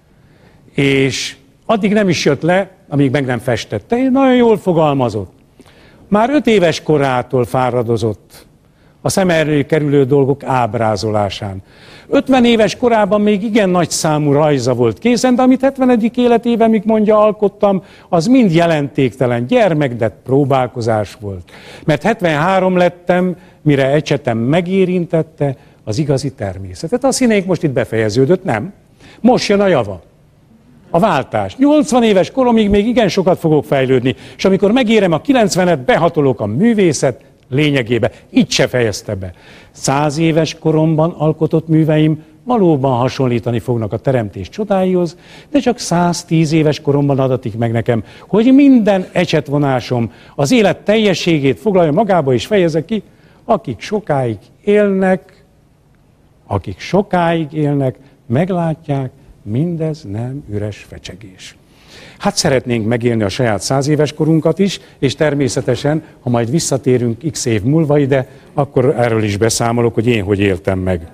és addig nem is jött le, amíg meg nem festette. Én nagyon jól fogalmazott. Már öt éves korától fáradozott a szem elé kerülő dolgok ábrázolásán. ötven éves korában még igen nagy számú rajza volt készen, de amit hetvenedik életében, míg mondja, alkottam, az mind jelentéktelen, gyermekdett próbálkozás volt. Mert hetvenhárom lettem, mire ecsetem megérintette az igazi természetet. A színék most itt befejeződött, nem? Most jön a java. A váltás. nyolcvan éves koromig még igen sokat fogok fejlődni, és amikor megérem a kilencvenet, behatolok a művészet lényegébe. Így se fejezte be. Száz éves koromban alkotott műveim valóban hasonlítani fognak a teremtés csodáihoz, de csak száztíz éves koromban adatik meg nekem, hogy minden ecsetvonásom az élet teljességét foglalja magába és fejezze ki, akik sokáig élnek, akik sokáig élnek, meglátják, mindez nem üres fecsegés. Hát szeretnénk megélni a saját száz éves korunkat is, és természetesen, ha majd visszatérünk x év múlva ide, akkor erről is beszámolok, hogy én hogy éltem meg.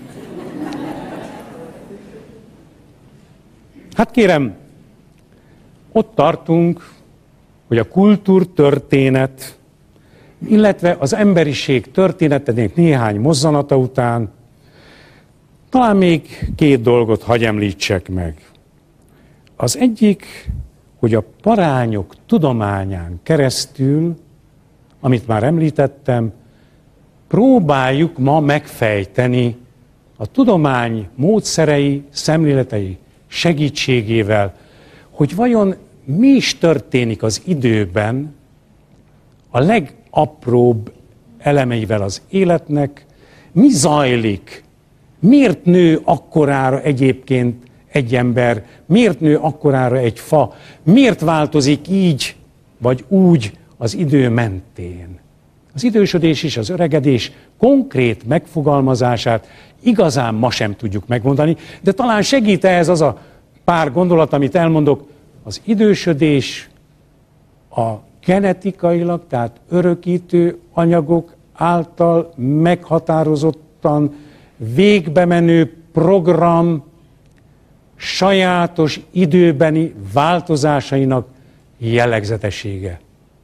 Hát kérem, ott tartunk, hogy a kultúrtörténet, illetve az emberiség történetének néhány mozzanata után talán még két dolgot hagy említsek meg. Az egyik, hogy a parányok tudományán keresztül, amit már említettem, próbáljuk ma megfejteni a tudomány módszerei, szemléletei segítségével, hogy vajon mi is történik az időben a legapróbb elemeivel az életnek, mi zajlik, miért nő akkorára egyébként egy ember, miért nő akkorára egy fa, miért változik így vagy úgy az idő mentén. Az idősödés és az öregedés konkrét megfogalmazását igazán ma sem tudjuk megmondani, de talán segít ehhez az a pár gondolat, amit elmondok. Az idősödés a genetikailag, tehát örökítő anyagok által meghatározottan végbe menő program sajátos időbeni változásainak jellegzetessége.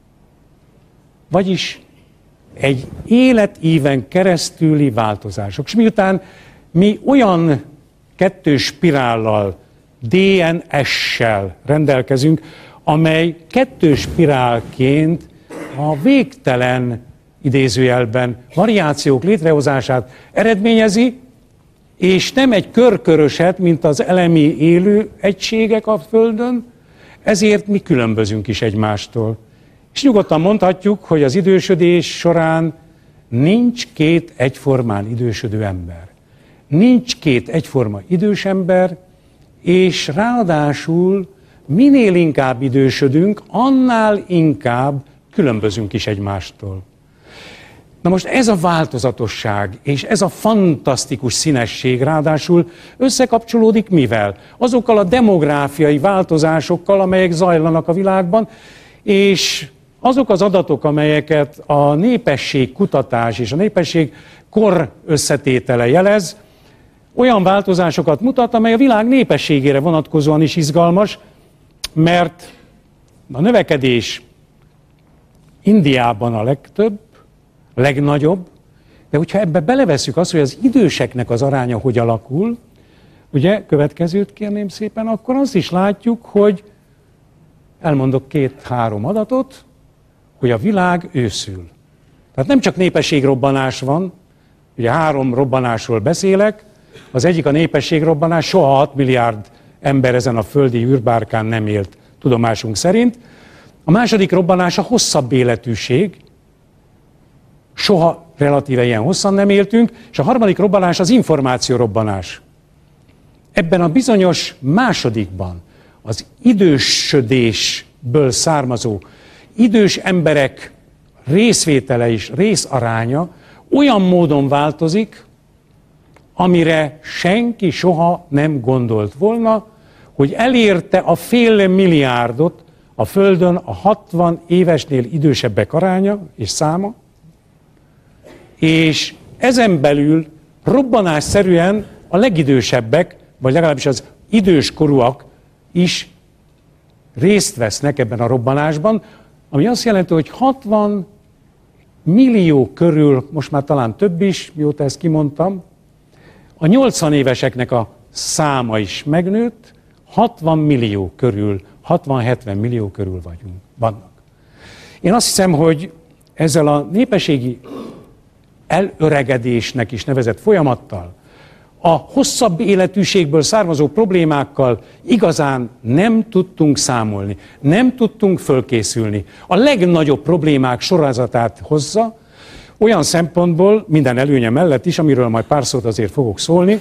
Vagyis egy életíven keresztüli változások. És miután mi olyan kettős spirállal, dé en es-sel rendelkezünk, amely kettős spirálként a végtelen idézőjelben variációk létrehozását eredményezi, és nem egy körköröset, mint az elemi élő egységek a Földön, ezért mi különbözünk is egymástól. És nyugodtan mondhatjuk, hogy az idősödés során nincs két egyformán idősödő ember. nincs két egyforma idős ember, és ráadásul minél inkább idősödünk, annál inkább különbözünk is egymástól. Na most ez a változatosság, és ez a fantasztikus színesség ráadásul összekapcsolódik mivel? Azokkal a demográfiai változásokkal, amelyek zajlanak a világban, és azok az adatok, amelyeket a népesség kutatás és a népesség kor összetétele jelez, olyan változásokat mutat, amely a világ népességére vonatkozóan is izgalmas, mert a növekedés Indiában a legtöbb, legnagyobb, de hogyha ebbe beleveszünk azt, hogy az időseknek az aránya hogy alakul, ugye, következőt kérném szépen, akkor azt is látjuk, hogy elmondok két-három adatot, hogy a világ őszül. Tehát nem csak népességrobbanás van, ugye három robbanásról beszélek, az egyik a népességrobbanás, soha hat milliárd ember ezen a földi űrbárkán nem élt, tudomásunk szerint. A második robbanás a hosszabb életűség, soha relatíve ilyen hosszan nem éltünk, és a harmadik robbanás az információ robbanás. Ebben a bizonyos másodikban az idősödésből származó idős emberek részvétele és részaránya olyan módon változik, amire senki soha nem gondolt volna, hogy elérte a fél milliárdot a Földön a hatvan évesnél idősebbek aránya és száma, és ezen belül robbanásszerűen a legidősebbek, vagy legalábbis az időskorúak is részt vesznek ebben a robbanásban, ami azt jelenti, hogy hatvan millió körül, most már talán több is, mióta ezt kimondtam, a nyolcvan éveseknek a száma is megnőtt, hatvan millió körül, hatvan-hetven millió körül vagyunk, vannak. Én azt hiszem, hogy ezzel a népességi elöregedésnek is nevezett folyamattal, a hosszabb életűségből származó problémákkal igazán nem tudtunk számolni, nem tudtunk fölkészülni. A legnagyobb problémák sorozatát hozza, olyan szempontból, minden előnye mellett is, amiről majd pár szót azért fogok szólni,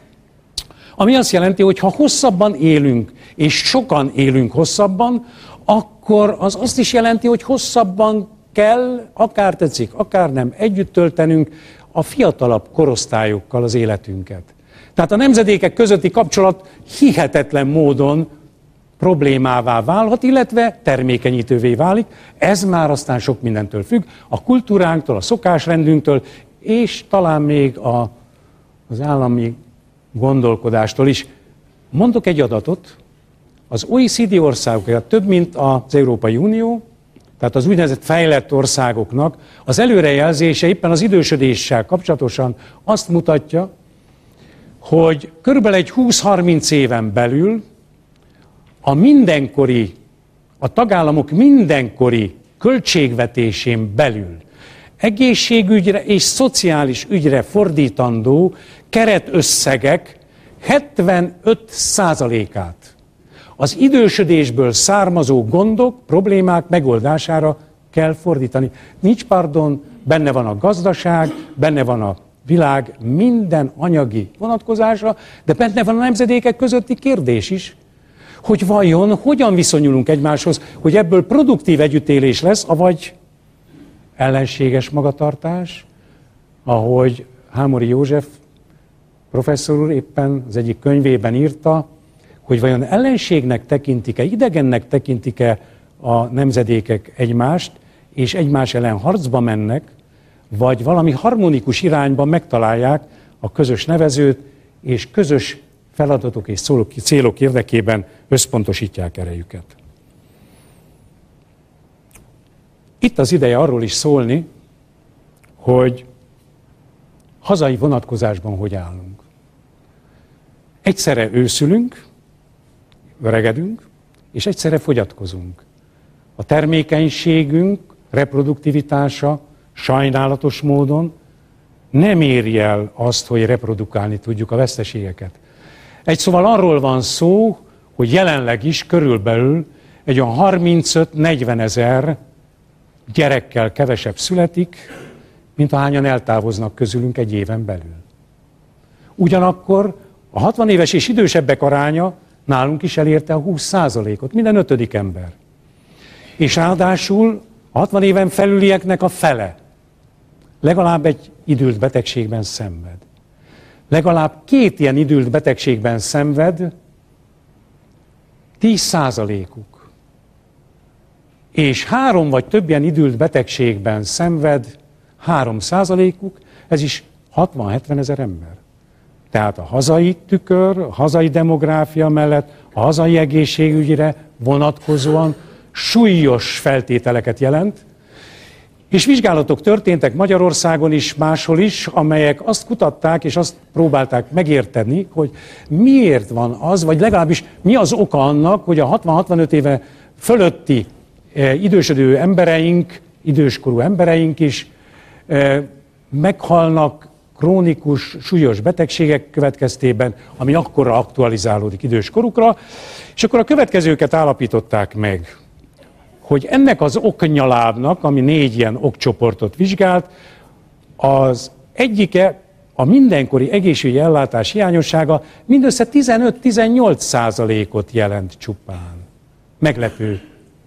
ami azt jelenti, hogy ha hosszabban élünk, és sokan élünk hosszabban, akkor az azt is jelenti, hogy hosszabban kell, akár tetszik, akár nem, együtt töltenünk a fiatalabb korosztályokkal az életünket. Tehát a nemzedékek közötti kapcsolat hihetetlen módon problémává válhat, illetve termékenyítővé válik. Ez már aztán sok mindentől függ, a kultúránktól, a szokásrendünktől, és talán még a, az állami gondolkodástól is. Mondok egy adatot, az o e cé dé országok, több mint az Európai Unió, tehát az úgynevezett fejlett országoknak az előrejelzése éppen az idősödéssel kapcsolatosan azt mutatja, hogy körülbelül egy húsz-harminc éven belül a mindenkori, a tagállamok mindenkori költségvetésén belül egészségügyre és szociális ügyre fordítandó keretösszegek hetvenöt százalékát az idősödésből származó gondok, problémák megoldására kell fordítani. Nincs pardon, benne van a gazdaság, benne van a világ minden anyagi vonatkozása, de benne van a nemzedékek közötti kérdés is, hogy vajon hogyan viszonyulunk egymáshoz, hogy ebből produktív együttélés lesz, avagy ellenséges magatartás, ahogy Hámori József professzor úr éppen az egyik könyvében írta, hogy vajon ellenségnek tekintik-e, idegennek tekintik-e a nemzedékek egymást, és egymás ellen harcba mennek, vagy valami harmonikus irányban megtalálják a közös nevezőt, és közös feladatok és célok érdekében összpontosítják erejüket. Itt az ideje arról is szólni, hogy hazai vonatkozásban hogy állunk. Egyszerre őszülünk, öregedünk, és egyszerre fogyatkozunk. A termékenységünk, reproduktivitása sajnálatos módon nem éri el azt, hogy reprodukálni tudjuk a veszteségeket. Egy szóval arról van szó, hogy jelenleg is körülbelül egy olyan harmincöt-negyven ezer gyerekkel kevesebb születik, mint ahányan eltávoznak közülünk egy éven belül. Ugyanakkor a hatvan éves és idősebbek aránya nálunk is elérte a húsz százalékot, minden ötödik ember. És ráadásul a hatvan éven felülieknek a fele legalább egy idült betegségben szenved. Legalább két ilyen idült betegségben szenved tíz százalékuk. És három vagy több ilyen idült betegségben szenved három százalékuk, ez is hatvan-hetven ezer ember. Tehát a hazai tükör, a hazai demográfia mellett a hazai egészségügyre vonatkozóan súlyos feltételeket jelent, és vizsgálatok történtek Magyarországon is, máshol is, amelyek azt kutatták és azt próbálták megérteni, hogy miért van az, vagy legalábbis mi az oka annak, hogy a hatvan-hatvanöt éve fölötti e, idősödő embereink, időskorú embereink is e, meghalnak krónikus, súlyos betegségek következtében, ami akkorra aktualizálódik időskorukra, és akkor a következőket állapították meg, hogy ennek az oknyalábnak, ami négy ilyen okcsoportot vizsgált, az egyike, a mindenkori egészségügyi ellátás hiányossága mindössze tizenöt-tizennyolc százalékot jelent csupán. Meglepő.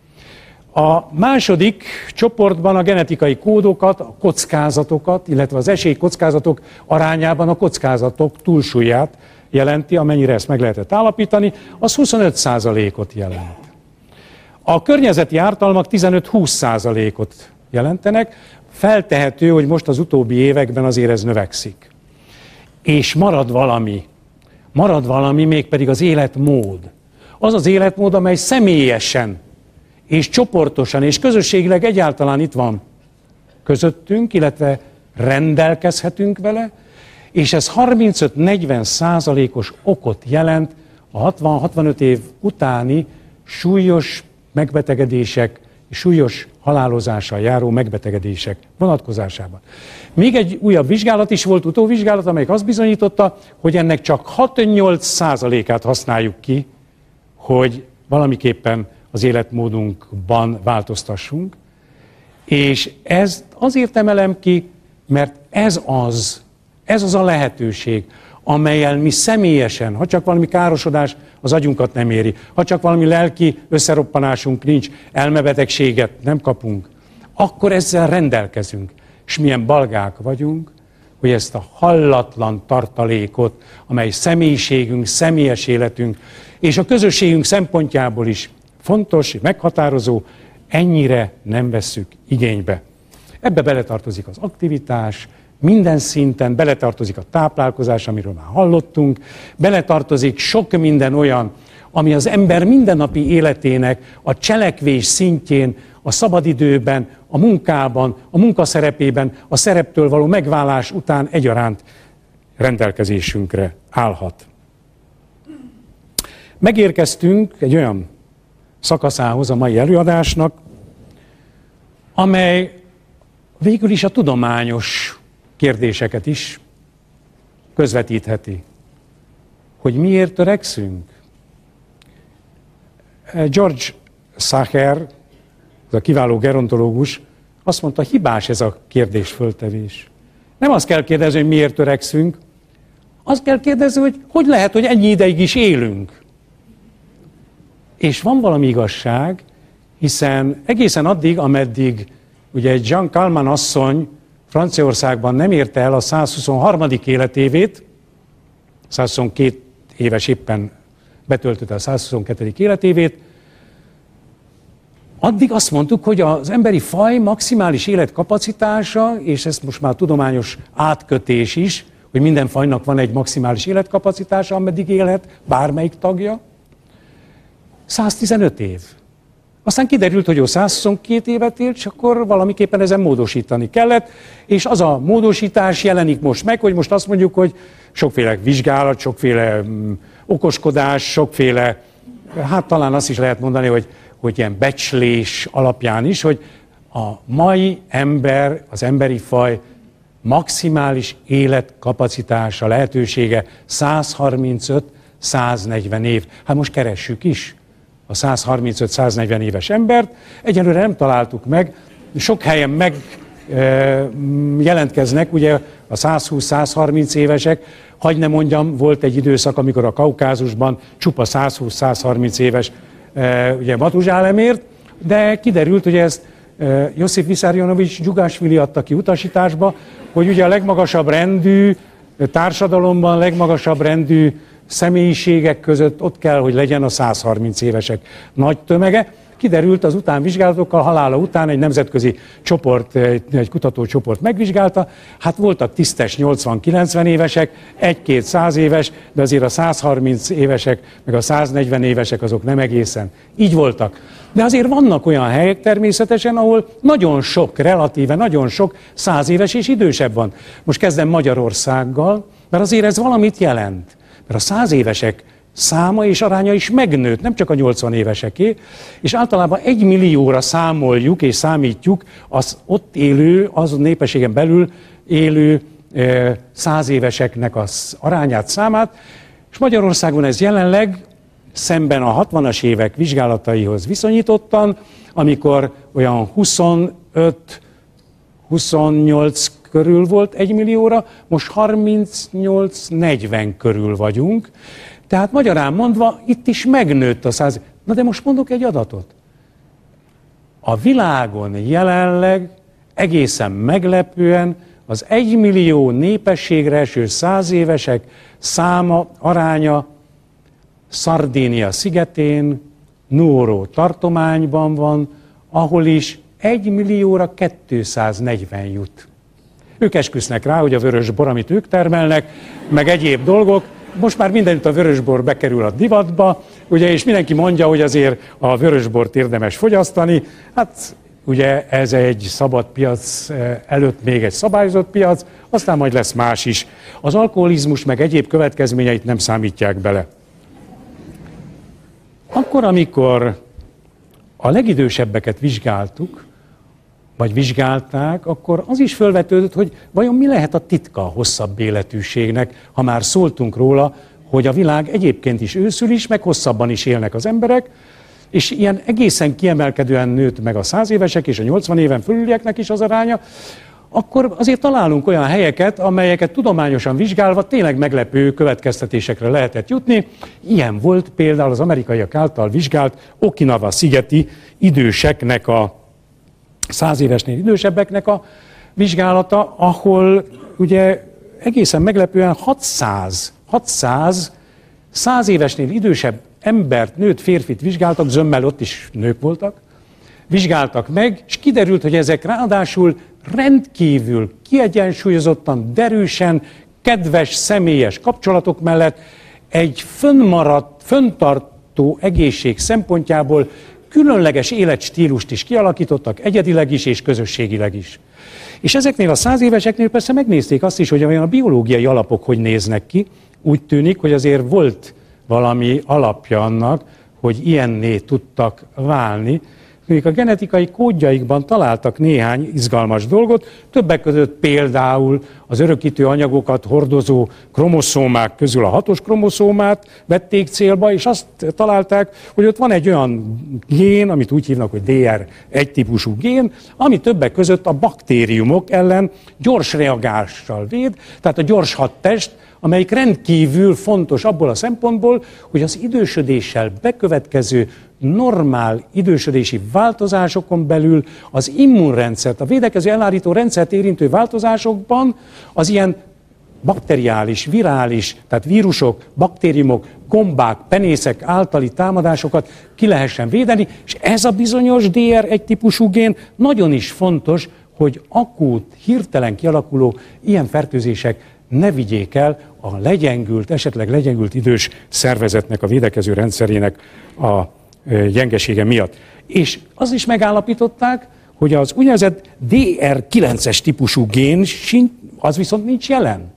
A második csoportban a genetikai kódokat, a kockázatokat, illetve az esélykockázatok arányában a kockázatok túlsúlyát jelenti, amennyire ezt meg lehetett állapítani, az huszonöt százalékot jelent. A környezeti ártalmak tizenöt-húsz százalékot jelentenek, feltehető, hogy most az utóbbi években azért ez növekszik. És marad valami, marad valami, mégpedig az életmód. Az az életmód, amely személyesen és csoportosan és közösségileg egyáltalán itt van közöttünk, illetve rendelkezhetünk vele, és ez harmincöt-negyven százalékos okot jelent a hatvan-hatvanöt év utáni súlyos megbetegedések, súlyos halálozással járó megbetegedések vonatkozásában. Még egy újabb vizsgálat is volt, utóvizsgálat, amelyik azt bizonyította, hogy ennek csak hat-nyolc százalékát használjuk ki, hogy valamiképpen az életmódunkban változtassunk. És ez azért emelem ki, mert ez az, ez az a lehetőség, amellyel mi személyesen, ha csak valami károsodás az agyunkat nem éri, ha csak valami lelki összeroppanásunk nincs, elmebetegséget nem kapunk, akkor ezzel rendelkezünk. És milyen balgák vagyunk, hogy ezt a hallatlan tartalékot, amely személyiségünk, személyes életünk, és a közösségünk szempontjából is fontos, meghatározó, ennyire nem vesszük igénybe. Ebbe beletartozik az aktivitás, minden szinten beletartozik a táplálkozás, amiről már hallottunk, beletartozik sok minden olyan, ami az ember mindennapi életének a cselekvés szintjén, a szabadidőben, a munkában, a munkaszerepében, a szereptől való megválás után egyaránt rendelkezésünkre állhat. Megérkeztünk egy olyan szakaszához a mai előadásnak, amely végül is a tudományos kérdéseket is közvetítheti. Hogy miért törekszünk? George Sacher, ez a kiváló gerontológus, azt mondta, hibás ez a kérdésföltevés. Nem azt kell kérdezni, hogy miért törekszünk, azt kell kérdezni, hogy hogy lehet, hogy ennyi ideig is élünk. És van valami igazság, hiszen egészen addig, ameddig ugye Jeanne Calment asszony Franciaországban nem érte el a százhuszonharmadik életévét, százhuszonkét éves éppen betöltötte a százhuszonkettedik életévét, addig azt mondtuk, hogy az emberi faj maximális életkapacitása, és ez most már tudományos átkötés is, hogy minden fajnak van egy maximális életkapacitása, ameddig élhet bármelyik tagja, száztizenöt év. Aztán kiderült, hogy ő százhuszonkét évet élt, és akkor valamiképpen ezen módosítani kellett, és az a módosítás jelenik most meg, hogy most azt mondjuk, hogy sokféle vizsgálat, sokféle mm, okoskodás, sokféle, hát talán azt is lehet mondani, hogy, hogy ilyen becslés alapján is, hogy a mai ember, az emberi faj maximális életkapacitása, lehetősége százharmincöt-száznegyven év. Hát most keressük is a százharmincöt-száznegyven éves embert. Egyelőre nem találtuk meg, sok helyen jelentkeznek, ugye a százhúsz-százharminc évesek, hagy ne mondjam, volt egy időszak, amikor a Kaukázusban csupa százhúsz-százharminc éves ugye Matuzsálem ért, de kiderült, hogy ezt Josif Vissarionovics Dzsugásvili adta ki utasításba, hogy ugye a legmagasabb rendű társadalomban, legmagasabb rendű személyiségek között ott kell, hogy legyen a százharminc évesek nagy tömege. Kiderült az utánvizsgálatokkal, halála után egy nemzetközi csoport, egy kutatócsoport megvizsgálta, hát voltak tisztes nyolcvan-kilencven évesek, egy-két száz éves, de azért a százharminc évesek, meg a száznegyven évesek azok nem egészen így voltak. De azért vannak olyan helyek természetesen, ahol nagyon sok, relatíve nagyon sok száz éves és idősebb van. Most kezdem Magyarországgal, mert azért ez valamit jelent. Mert a száz évesek száma és aránya is megnőtt, nem csak a nyolcvan éveseké, és általában egy millióra számoljuk és számítjuk az ott élő, az népességen belül élő száz éveseknek az arányát, számát, és Magyarországon ez jelenleg szemben a hatvanas évek vizsgálataihoz viszonyítottan, amikor olyan huszonöt-huszonnyolc körül volt egy millióra, most harmincnyolc-negyven körül vagyunk. Tehát magyarán mondva, itt is megnőtt a száz. Na de most mondok egy adatot. A világon jelenleg egészen meglepően az egymillió népességre eső száz évesek száma, aránya Szardínia szigetén, Nuoro tartományban van, ahol is egy millióra kétszáznegyven jut. Ők esküsznek rá, hogy a vörösbor, amit ők termelnek, meg egyéb dolgok, most már mindenütt a vörösbor bekerül a divatba, ugye, és mindenki mondja, hogy azért a vörösbort érdemes fogyasztani. Hát ugye ez egy szabad piac előtt még egy szabályozott piac, aztán majd lesz más is. Az alkoholizmus meg egyéb következményeit nem számítják bele. Akkor, amikor a legidősebbeket vizsgáltuk, vagy vizsgálták, akkor az is felvetődött, hogy vajon mi lehet a titka a hosszabb életűségnek, ha már szóltunk róla, hogy a világ egyébként is őszül is, meg hosszabban is élnek az emberek, és ilyen egészen kiemelkedően nőtt meg a száz évesek és a nyolcvan éven fölülieknek is az aránya, akkor azért találunk olyan helyeket, amelyeket tudományosan vizsgálva tényleg meglepő következtetésekre lehetett jutni. Ilyen volt például az amerikaiak által vizsgált Okinawa szigeti időseknek a száz évesnél idősebbeknek a vizsgálata, ahol ugye egészen meglepően hatszáz, hatszáz száz évesnél idősebb embert, nőt, férfit vizsgáltak, zömmel ott is nők voltak, vizsgáltak meg, és kiderült, hogy ezek ráadásul rendkívül kiegyensúlyozottan, derűsen, kedves, személyes kapcsolatok mellett egy fönnmaradt, fönntartó egészség szempontjából különleges életstílust is kialakítottak, egyedileg is és közösségileg is. És ezeknél a száz éveseknél persze megnézték azt is, hogy a biológiai alapok hogy néznek ki. Úgy tűnik, hogy azért volt valami alapja annak, hogy ilyenné tudtak válni. Ők a genetikai kódjaikban találtak néhány izgalmas dolgot, többek között például az örökítő anyagokat hordozó kromoszómák közül a hatos kromoszómát vették célba, és azt találták, hogy ott van egy olyan gén, amit úgy hívnak, hogy dé er egy típusú gén, ami többek között a baktériumok ellen gyors reagással véd, tehát a gyors hadtest, amelyik rendkívül fontos abból a szempontból, hogy az idősödéssel bekövetkező normál idősödési változásokon belül az immunrendszert, a védekező elhárító rendszert érintő változásokban az ilyen bakteriális, virális, tehát vírusok, baktériumok, gombák, penészek általi támadásokat ki lehessen védeni, és ez a bizonyos dé er egy típusú gén nagyon is fontos, hogy akut, hirtelen kialakuló ilyen fertőzések ne vigyék el a legyengült, esetleg legyengült idős szervezetnek, a védekező rendszerének a gyengesége miatt. És azt is megállapították, hogy az úgynevezett dé er kilences típusú gén, az viszont nincs jelen.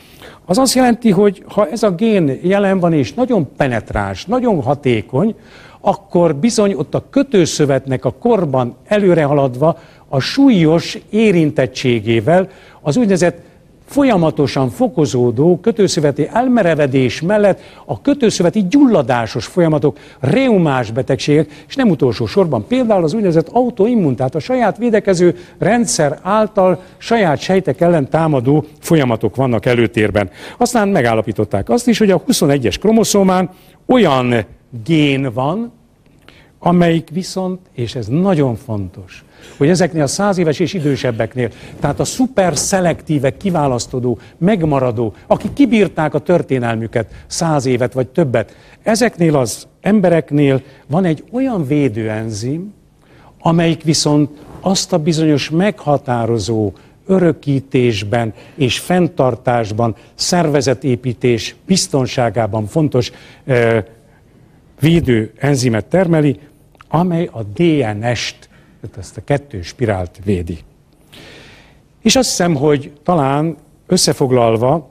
Az azt jelenti, hogy ha ez a gén jelen van és nagyon penetráns, nagyon hatékony, akkor bizony ott a kötőszövetnek a korban előrehaladva a súlyos érintettségével az úgynevezett folyamatosan fokozódó kötőszöveti elmerevedés mellett a kötőszöveti gyulladásos folyamatok, reumás betegségek, és nem utolsó sorban például az úgynevezett autoimmun, tehát a saját védekező rendszer által saját sejtek ellen támadó folyamatok vannak előtérben. Aztán megállapították azt is, hogy a huszonegyes kromoszómán olyan gén van, amelyik viszont, és ez nagyon fontos, hogy ezeknél a száz éves és idősebbeknél, tehát a szuperszelektíve kiválasztodó, megmaradó, akik kibírták a történelmüket száz évet vagy többet, ezeknél az embereknél van egy olyan védőenzim, amelyik viszont azt a bizonyos meghatározó örökítésben és fenntartásban, szervezetépítés biztonságában fontos eh, védőenzimet termeli, amely a dé en est, tehát ezt a kettős spirált védi. És azt hiszem, hogy talán összefoglalva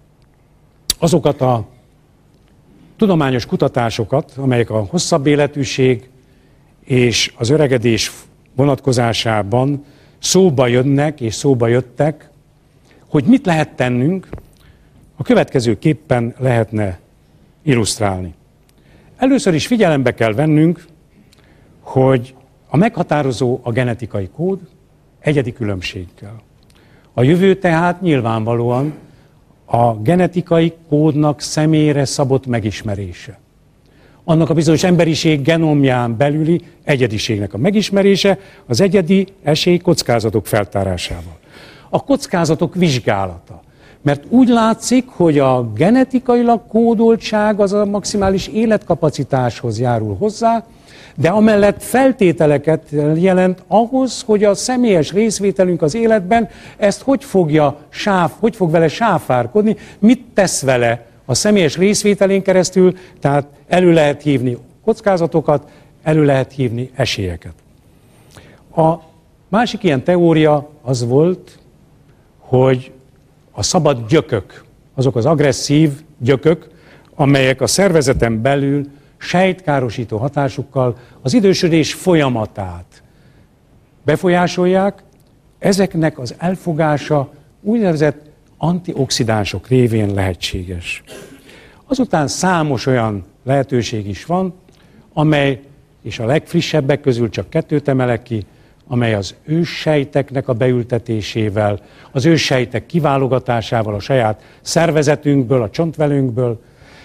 azokat a tudományos kutatásokat, amelyek a hosszabb életűség és az öregedés vonatkozásában szóba jönnek és szóba jöttek, hogy mit lehet tennünk, a következőképpen lehetne illusztrálni. Először is figyelembe kell vennünk, hogy a meghatározó a genetikai kód egyedi különbséggel. A jövő tehát nyilvánvalóan a genetikai kódnak személyre szabott megismerése. Annak a bizonyos emberiség genomján belüli egyediségnek a megismerése az egyedi esély-kockázatok feltárásával. A kockázatok vizsgálata. Mert úgy látszik, hogy a genetikailag kódoltság az a maximális életkapacitáshoz járul hozzá, de amellett feltételeket jelent ahhoz, hogy a személyes részvételünk az életben ezt hogy fogja sáv, hogy fog vele sáfárkodni, mit tesz vele a személyes részvételén keresztül, tehát elő lehet hívni kockázatokat, elő lehet hívni esélyeket. A másik ilyen teória az volt, hogy a szabad gyökök, azok az agresszív gyökök, amelyek a szervezeten belül sejtkárosító hatásukkal az idősödés folyamatát befolyásolják, ezeknek az elfogása úgynevezett antioxidánsok révén lehetséges. Azután számos olyan lehetőség is van, amely, és a legfrissebbek közül csak kettőt emelek ki, amely az őssejteknek a beültetésével, az őssejtek kiválogatásával a saját szervezetünkből, a csontvelünkből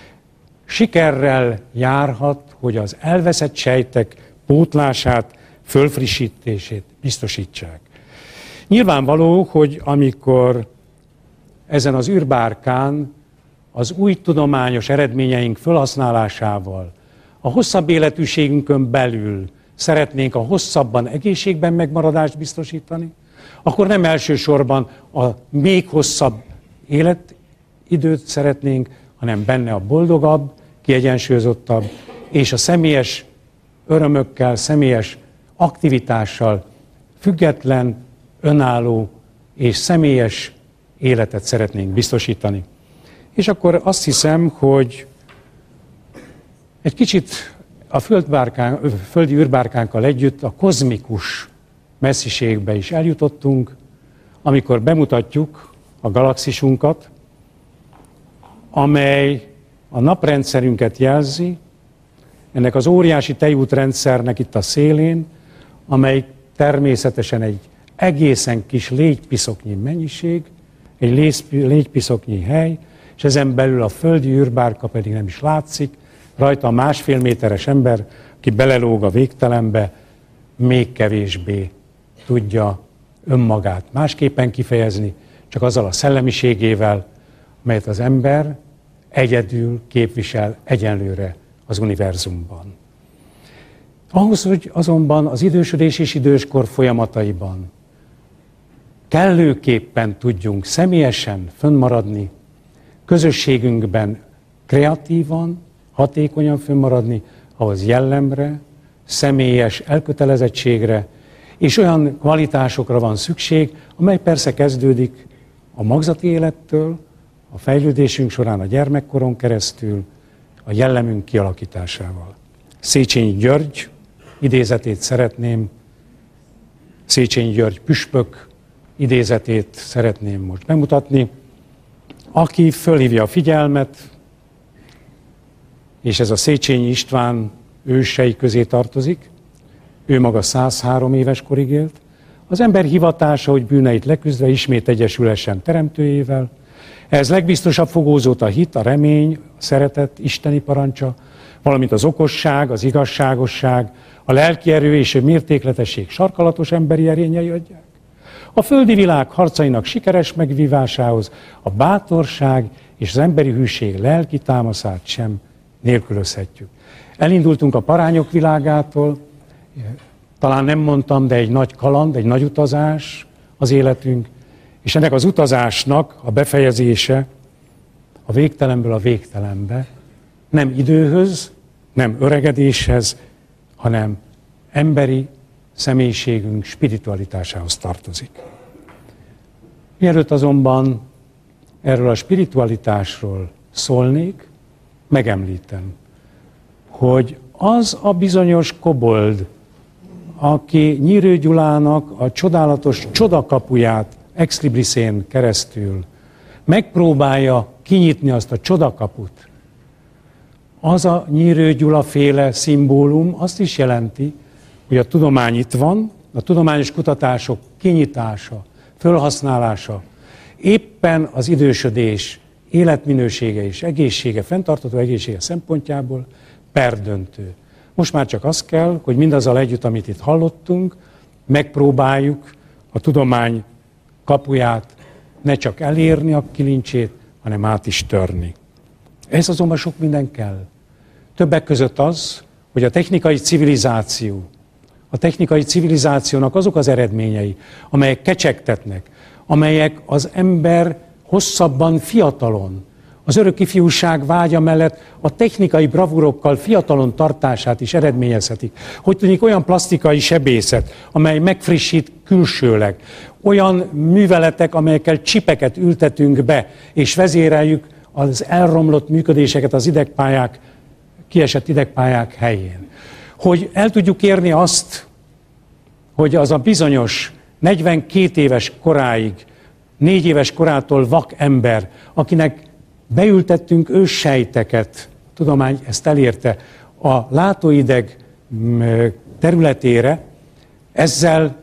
sikerrel járhat, hogy az elveszett sejtek pótlását, fölfrissítését biztosítsák. Nyilvánvaló, hogy amikor ezen az űrbárkán az új tudományos eredményeink felhasználásával a hosszabb életűségünkön belül szeretnénk a hosszabban egészségben megmaradást biztosítani, akkor nem elsősorban a még hosszabb életidőt szeretnénk, hanem benne a boldogabb, kiegyensúlyozottabb és a személyes örömökkel, személyes aktivitással független, önálló és személyes életet szeretnénk biztosítani. És akkor azt hiszem, hogy egy kicsit a földbárkán, földi űrbárkánkkal együtt a kozmikus messziségbe is eljutottunk, amikor bemutatjuk a galaxisunkat, amely a naprendszerünket jelzi, ennek az óriási tejútrendszernek itt a szélén, amely természetesen egy egészen kis légypiszoknyi mennyiség, egy légypiszoknyi hely, és ezen belül a földi űrbárka pedig nem is látszik, rajta a másfél méteres ember, aki belelóg a végtelenbe, még kevésbé tudja önmagát másképpen kifejezni, csak azzal a szellemiségével, melyet az ember egyedül képvisel egyenlőre az univerzumban. Ahhoz, hogy azonban az idősödés és időskor folyamataiban kellőképpen tudjunk személyesen fönnmaradni, közösségünkben kreatívan, hatékonyan fönnmaradni, ahhoz jellemre, személyes elkötelezettségre és olyan kvalitásokra van szükség, amely persze kezdődik a magzati élettől, a fejlődésünk során a gyermekkoron keresztül, a jellemünk kialakításával. Széchenyi György idézetét szeretném, Széchenyi György püspök, idézetét szeretném most bemutatni, aki fölhívja a figyelmet, és ez a Széchenyi István ősei közé tartozik, ő maga száz három éves korig élt, az ember hivatása, hogy bűneit leküzdve ismét egyesülessen teremtőjével, ehhez legbiztosabb fogózót a hit, a remény, a szeretet, isteni parancsa, valamint az okosság, az igazságosság, a lelki erő és a mértékletesség sarkalatos emberi erényei adják. A földi világ harcainak sikeres megvívásához a bátorság és az emberi hűség lelki támaszát sem nélkülözhetjük. Elindultunk a parányok világától, talán nem mondtam, de egy nagy kaland, egy nagy utazás az életünk, és ennek az utazásnak a befejezése a végtelenből a végtelenbe, nem időhöz, nem öregedéshez, hanem emberi személyiségünk spiritualitásához tartozik. Mielőtt azonban erről a spiritualitásról szólnék, megemlítem, hogy az a bizonyos kobold, aki Nyírő Gyulának a csodálatos csodakapuját ex librisén keresztül megpróbálja kinyitni azt a csodakaput, az a Nyírő Gyula féle szimbólum azt is jelenti, hogy a tudomány itt van, a tudományos kutatások kinyitása, fölhasználása éppen az idősödés életminősége és egészsége, fenntartható egészsége szempontjából perdöntő. Most már csak az kell, hogy mindazzal együtt, amit itt hallottunk, megpróbáljuk a tudomány kapuját ne csak elérni a kilincsét, hanem át is törni. Ez azonban sok minden kell. Többek között az, hogy a technikai civilizáció, a technikai civilizációnak azok az eredményei, amelyek kecsegtetnek, amelyek az ember hosszabban fiatalon, az örök ifjúság vágya mellett a technikai bravúrokkal fiatalon tartását is eredményezhetik. Hogy tűnik olyan plastikai sebészet, amely megfrissít külsőleg, olyan műveletek, amelyekkel csipeket ültetünk be, és vezéreljük az elromlott működéseket az idegpályák, kiesett idegpályák helyén. Hogy el tudjuk érni azt, hogy az a bizonyos negyvenkét éves koráig, négy éves korától vak ember, akinek beültettünk őssejteket, tudomány ezt elérte, a látóideg területére, ezzel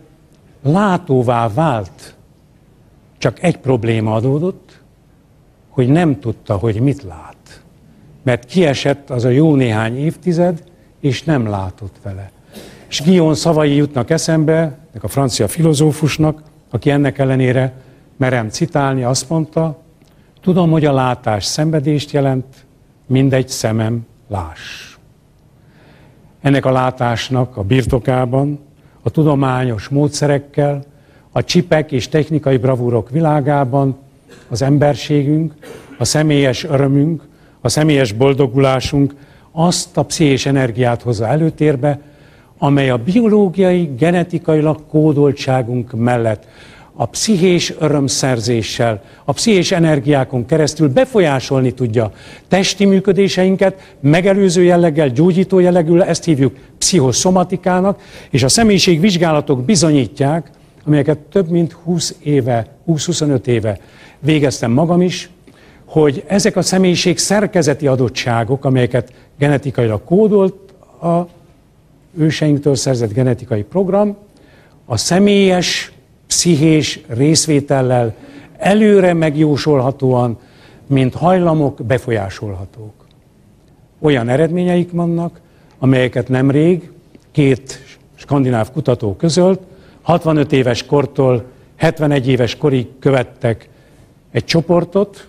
látóvá vált. Csak egy probléma adódott, hogy nem tudta, hogy mit lát. Mert kiesett az a jó néhány évtized, és nem látott vele. És Guyon szavai jutnak eszembe, a francia filozófusnak, aki ennek ellenére, merem citálni, azt mondta, tudom, hogy a látás szenvedést jelent, mindegy szemem láss. Ennek a látásnak a birtokában, a tudományos módszerekkel, a csipek és technikai bravúrok világában az emberségünk, a személyes örömünk, a személyes boldogulásunk azt a pszichés energiát hozza előtérbe, amely a biológiai, genetikailag kódoltságunk mellett a pszichés örömszerzéssel, a pszichés energiákon keresztül befolyásolni tudja testi működéseinket, megelőző jelleggel, gyógyító jelleggel, ezt hívjuk pszichoszomatikának, és a személyiségvizsgálatok bizonyítják, amelyeket több mint húsz éve, húsz-huszonöt éve végeztem magam is, hogy ezek a személyiség szerkezeti adottságok, amelyeket genetikailag kódolt a őseinktől szerzett genetikai program, a személyes, pszichés részvétellel előre megjósolhatóan, mint hajlamok befolyásolhatók. Olyan eredményeik vannak, amelyeket nemrég két skandináv kutató közölt, hatvanöt éves kortól hetvenegy éves korig követtek egy csoportot,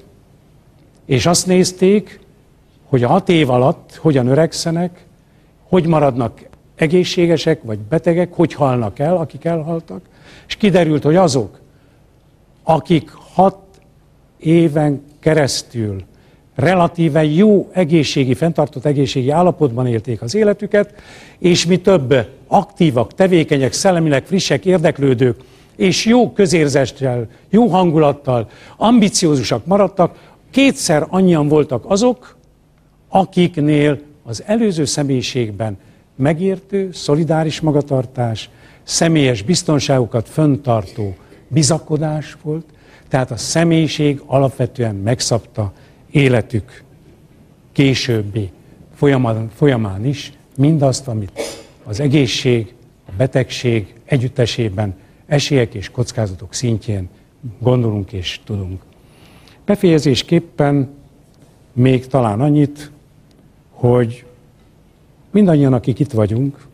és azt nézték, hogy a hat év alatt hogyan öregszenek, hogy maradnak egészségesek vagy betegek, hogy halnak el, akik elhaltak, és kiderült, hogy azok, akik hat éven keresztül relatíve jó egészségi, fenntartott egészségi állapotban élték az életüket, és mi több aktívak, tevékenyek, szellemileg frissek, érdeklődők, és jó közérzettel, jó hangulattal, ambiciózusak maradtak, kétszer annyian voltak azok, akiknél az előző személyiségben megértő, szolidáris magatartás, személyes biztonságukat fenntartó bizakodás volt, tehát a személyiség alapvetően megszabta életük későbbi folyamán, folyamán is mindazt, amit az egészség, a betegség együttesében, esélyek és kockázatok szintjén gondolunk és tudunk. Befejezésképpen még talán annyit, hogy mindannyian, akik itt vagyunk,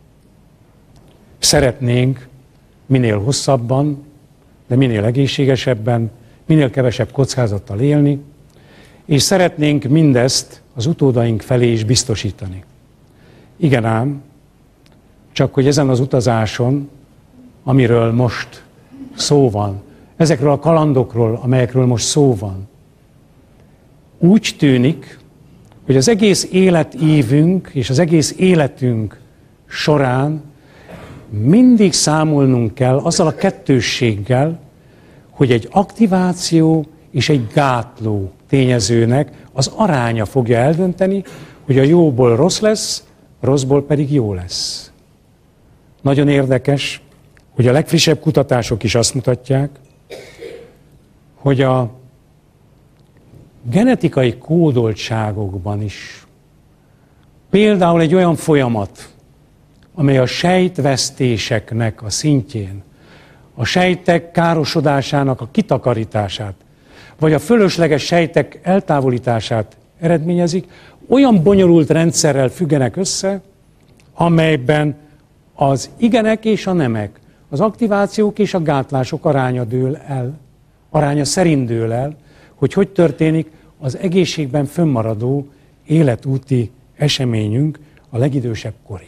szeretnénk minél hosszabban, de minél egészségesebben, minél kevesebb kockázattal élni, és szeretnénk mindezt az utódaink felé is biztosítani. Igen ám, csak hogy ezen az utazáson, amiről most szó van, ezekről a kalandokról, amelyekről most szó van, úgy tűnik, hogy az egész életívünk és az egész életünk során mindig számolnunk kell azzal a kettősséggel, hogy egy aktiváció és egy gátló tényezőnek az aránya fogja eldönteni, hogy a jóból rossz lesz, a rosszból pedig jó lesz. Nagyon érdekes, hogy a legfrissebb kutatások is azt mutatják, hogy a genetikai kódoltságokban is például egy olyan folyamat, amely a sejtvesztéseknek a szintjén, a sejtek károsodásának a kitakarítását, vagy a fölösleges sejtek eltávolítását eredményezik, olyan bonyolult rendszerrel függenek össze, amelyben az igenek és a nemek, az aktivációk és a gátlások aránya dől el, aránya szerint dől el, hogy hogy történik az egészségben fönnmaradó életúti eseményünk a legidősebb korig.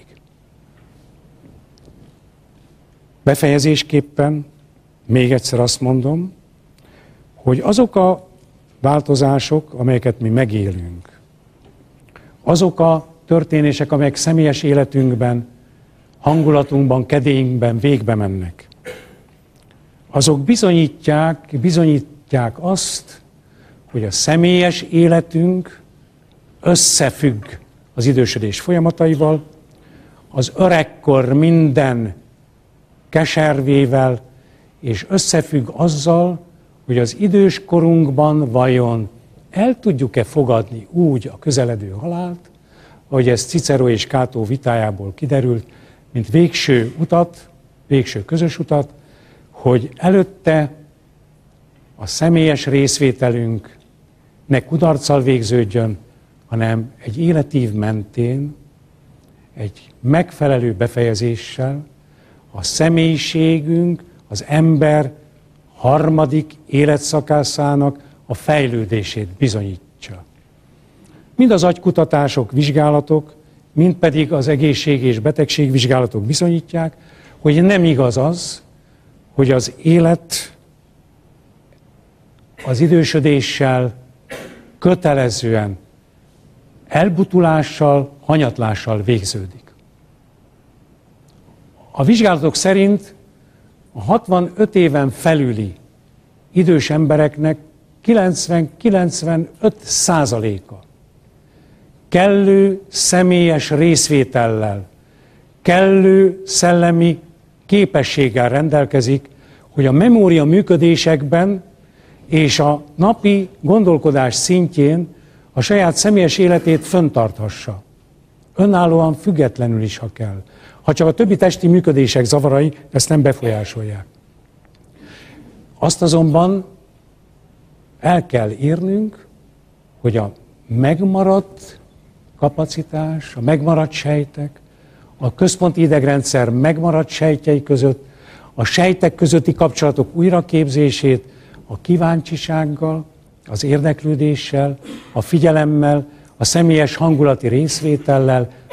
Befejezésképpen még egyszer azt mondom, hogy azok a változások, amelyeket mi megélünk, azok a történések, amelyek személyes életünkben, hangulatunkban, kedélyünkben végbe mennek, azok bizonyítják, bizonyítják azt, hogy a személyes életünk összefügg az idősödés folyamataival, az öregkor minden keservével, és összefügg azzal, hogy az idős korunkban vajon el tudjuk-e fogadni úgy a közeledő halált, ahogy ez Cicero és Cato vitájából kiderült, mint végső utat, végső közös utat, hogy előtte a személyes részvételünk ne kudarccal végződjön, hanem egy életív mentén, egy megfelelő befejezéssel a személyiségünk, az ember harmadik életszakaszának a fejlődését bizonyítsa. Mind az agykutatások, vizsgálatok, mind pedig az egészség- és betegségvizsgálatok bizonyítják, hogy nem igaz az, hogy az élet az idősödéssel kötelezően elbutulással, hanyatlással végződik. A vizsgálatok szerint a hatvanöt éven felüli idős embereknek kilencven-kilencvenöt százaléka kellő személyes részvétellel, kellő szellemi képességgel rendelkezik, hogy a memória működésekben és a napi gondolkodás szintjén a saját személyes életét fenntarthassa. Önállóan, függetlenül is, ha kell. Ha csak a többi testi működések zavarai ezt nem befolyásolják. Azt azonban el kell érnünk, hogy a megmaradt kapacitás, a megmaradt sejtek, a központi idegrendszer megmaradt sejtjei között, a sejtek közötti kapcsolatok újraképzését a kíváncsisággal, az érdeklődéssel, a figyelemmel, a személyes hangulati részvétellel,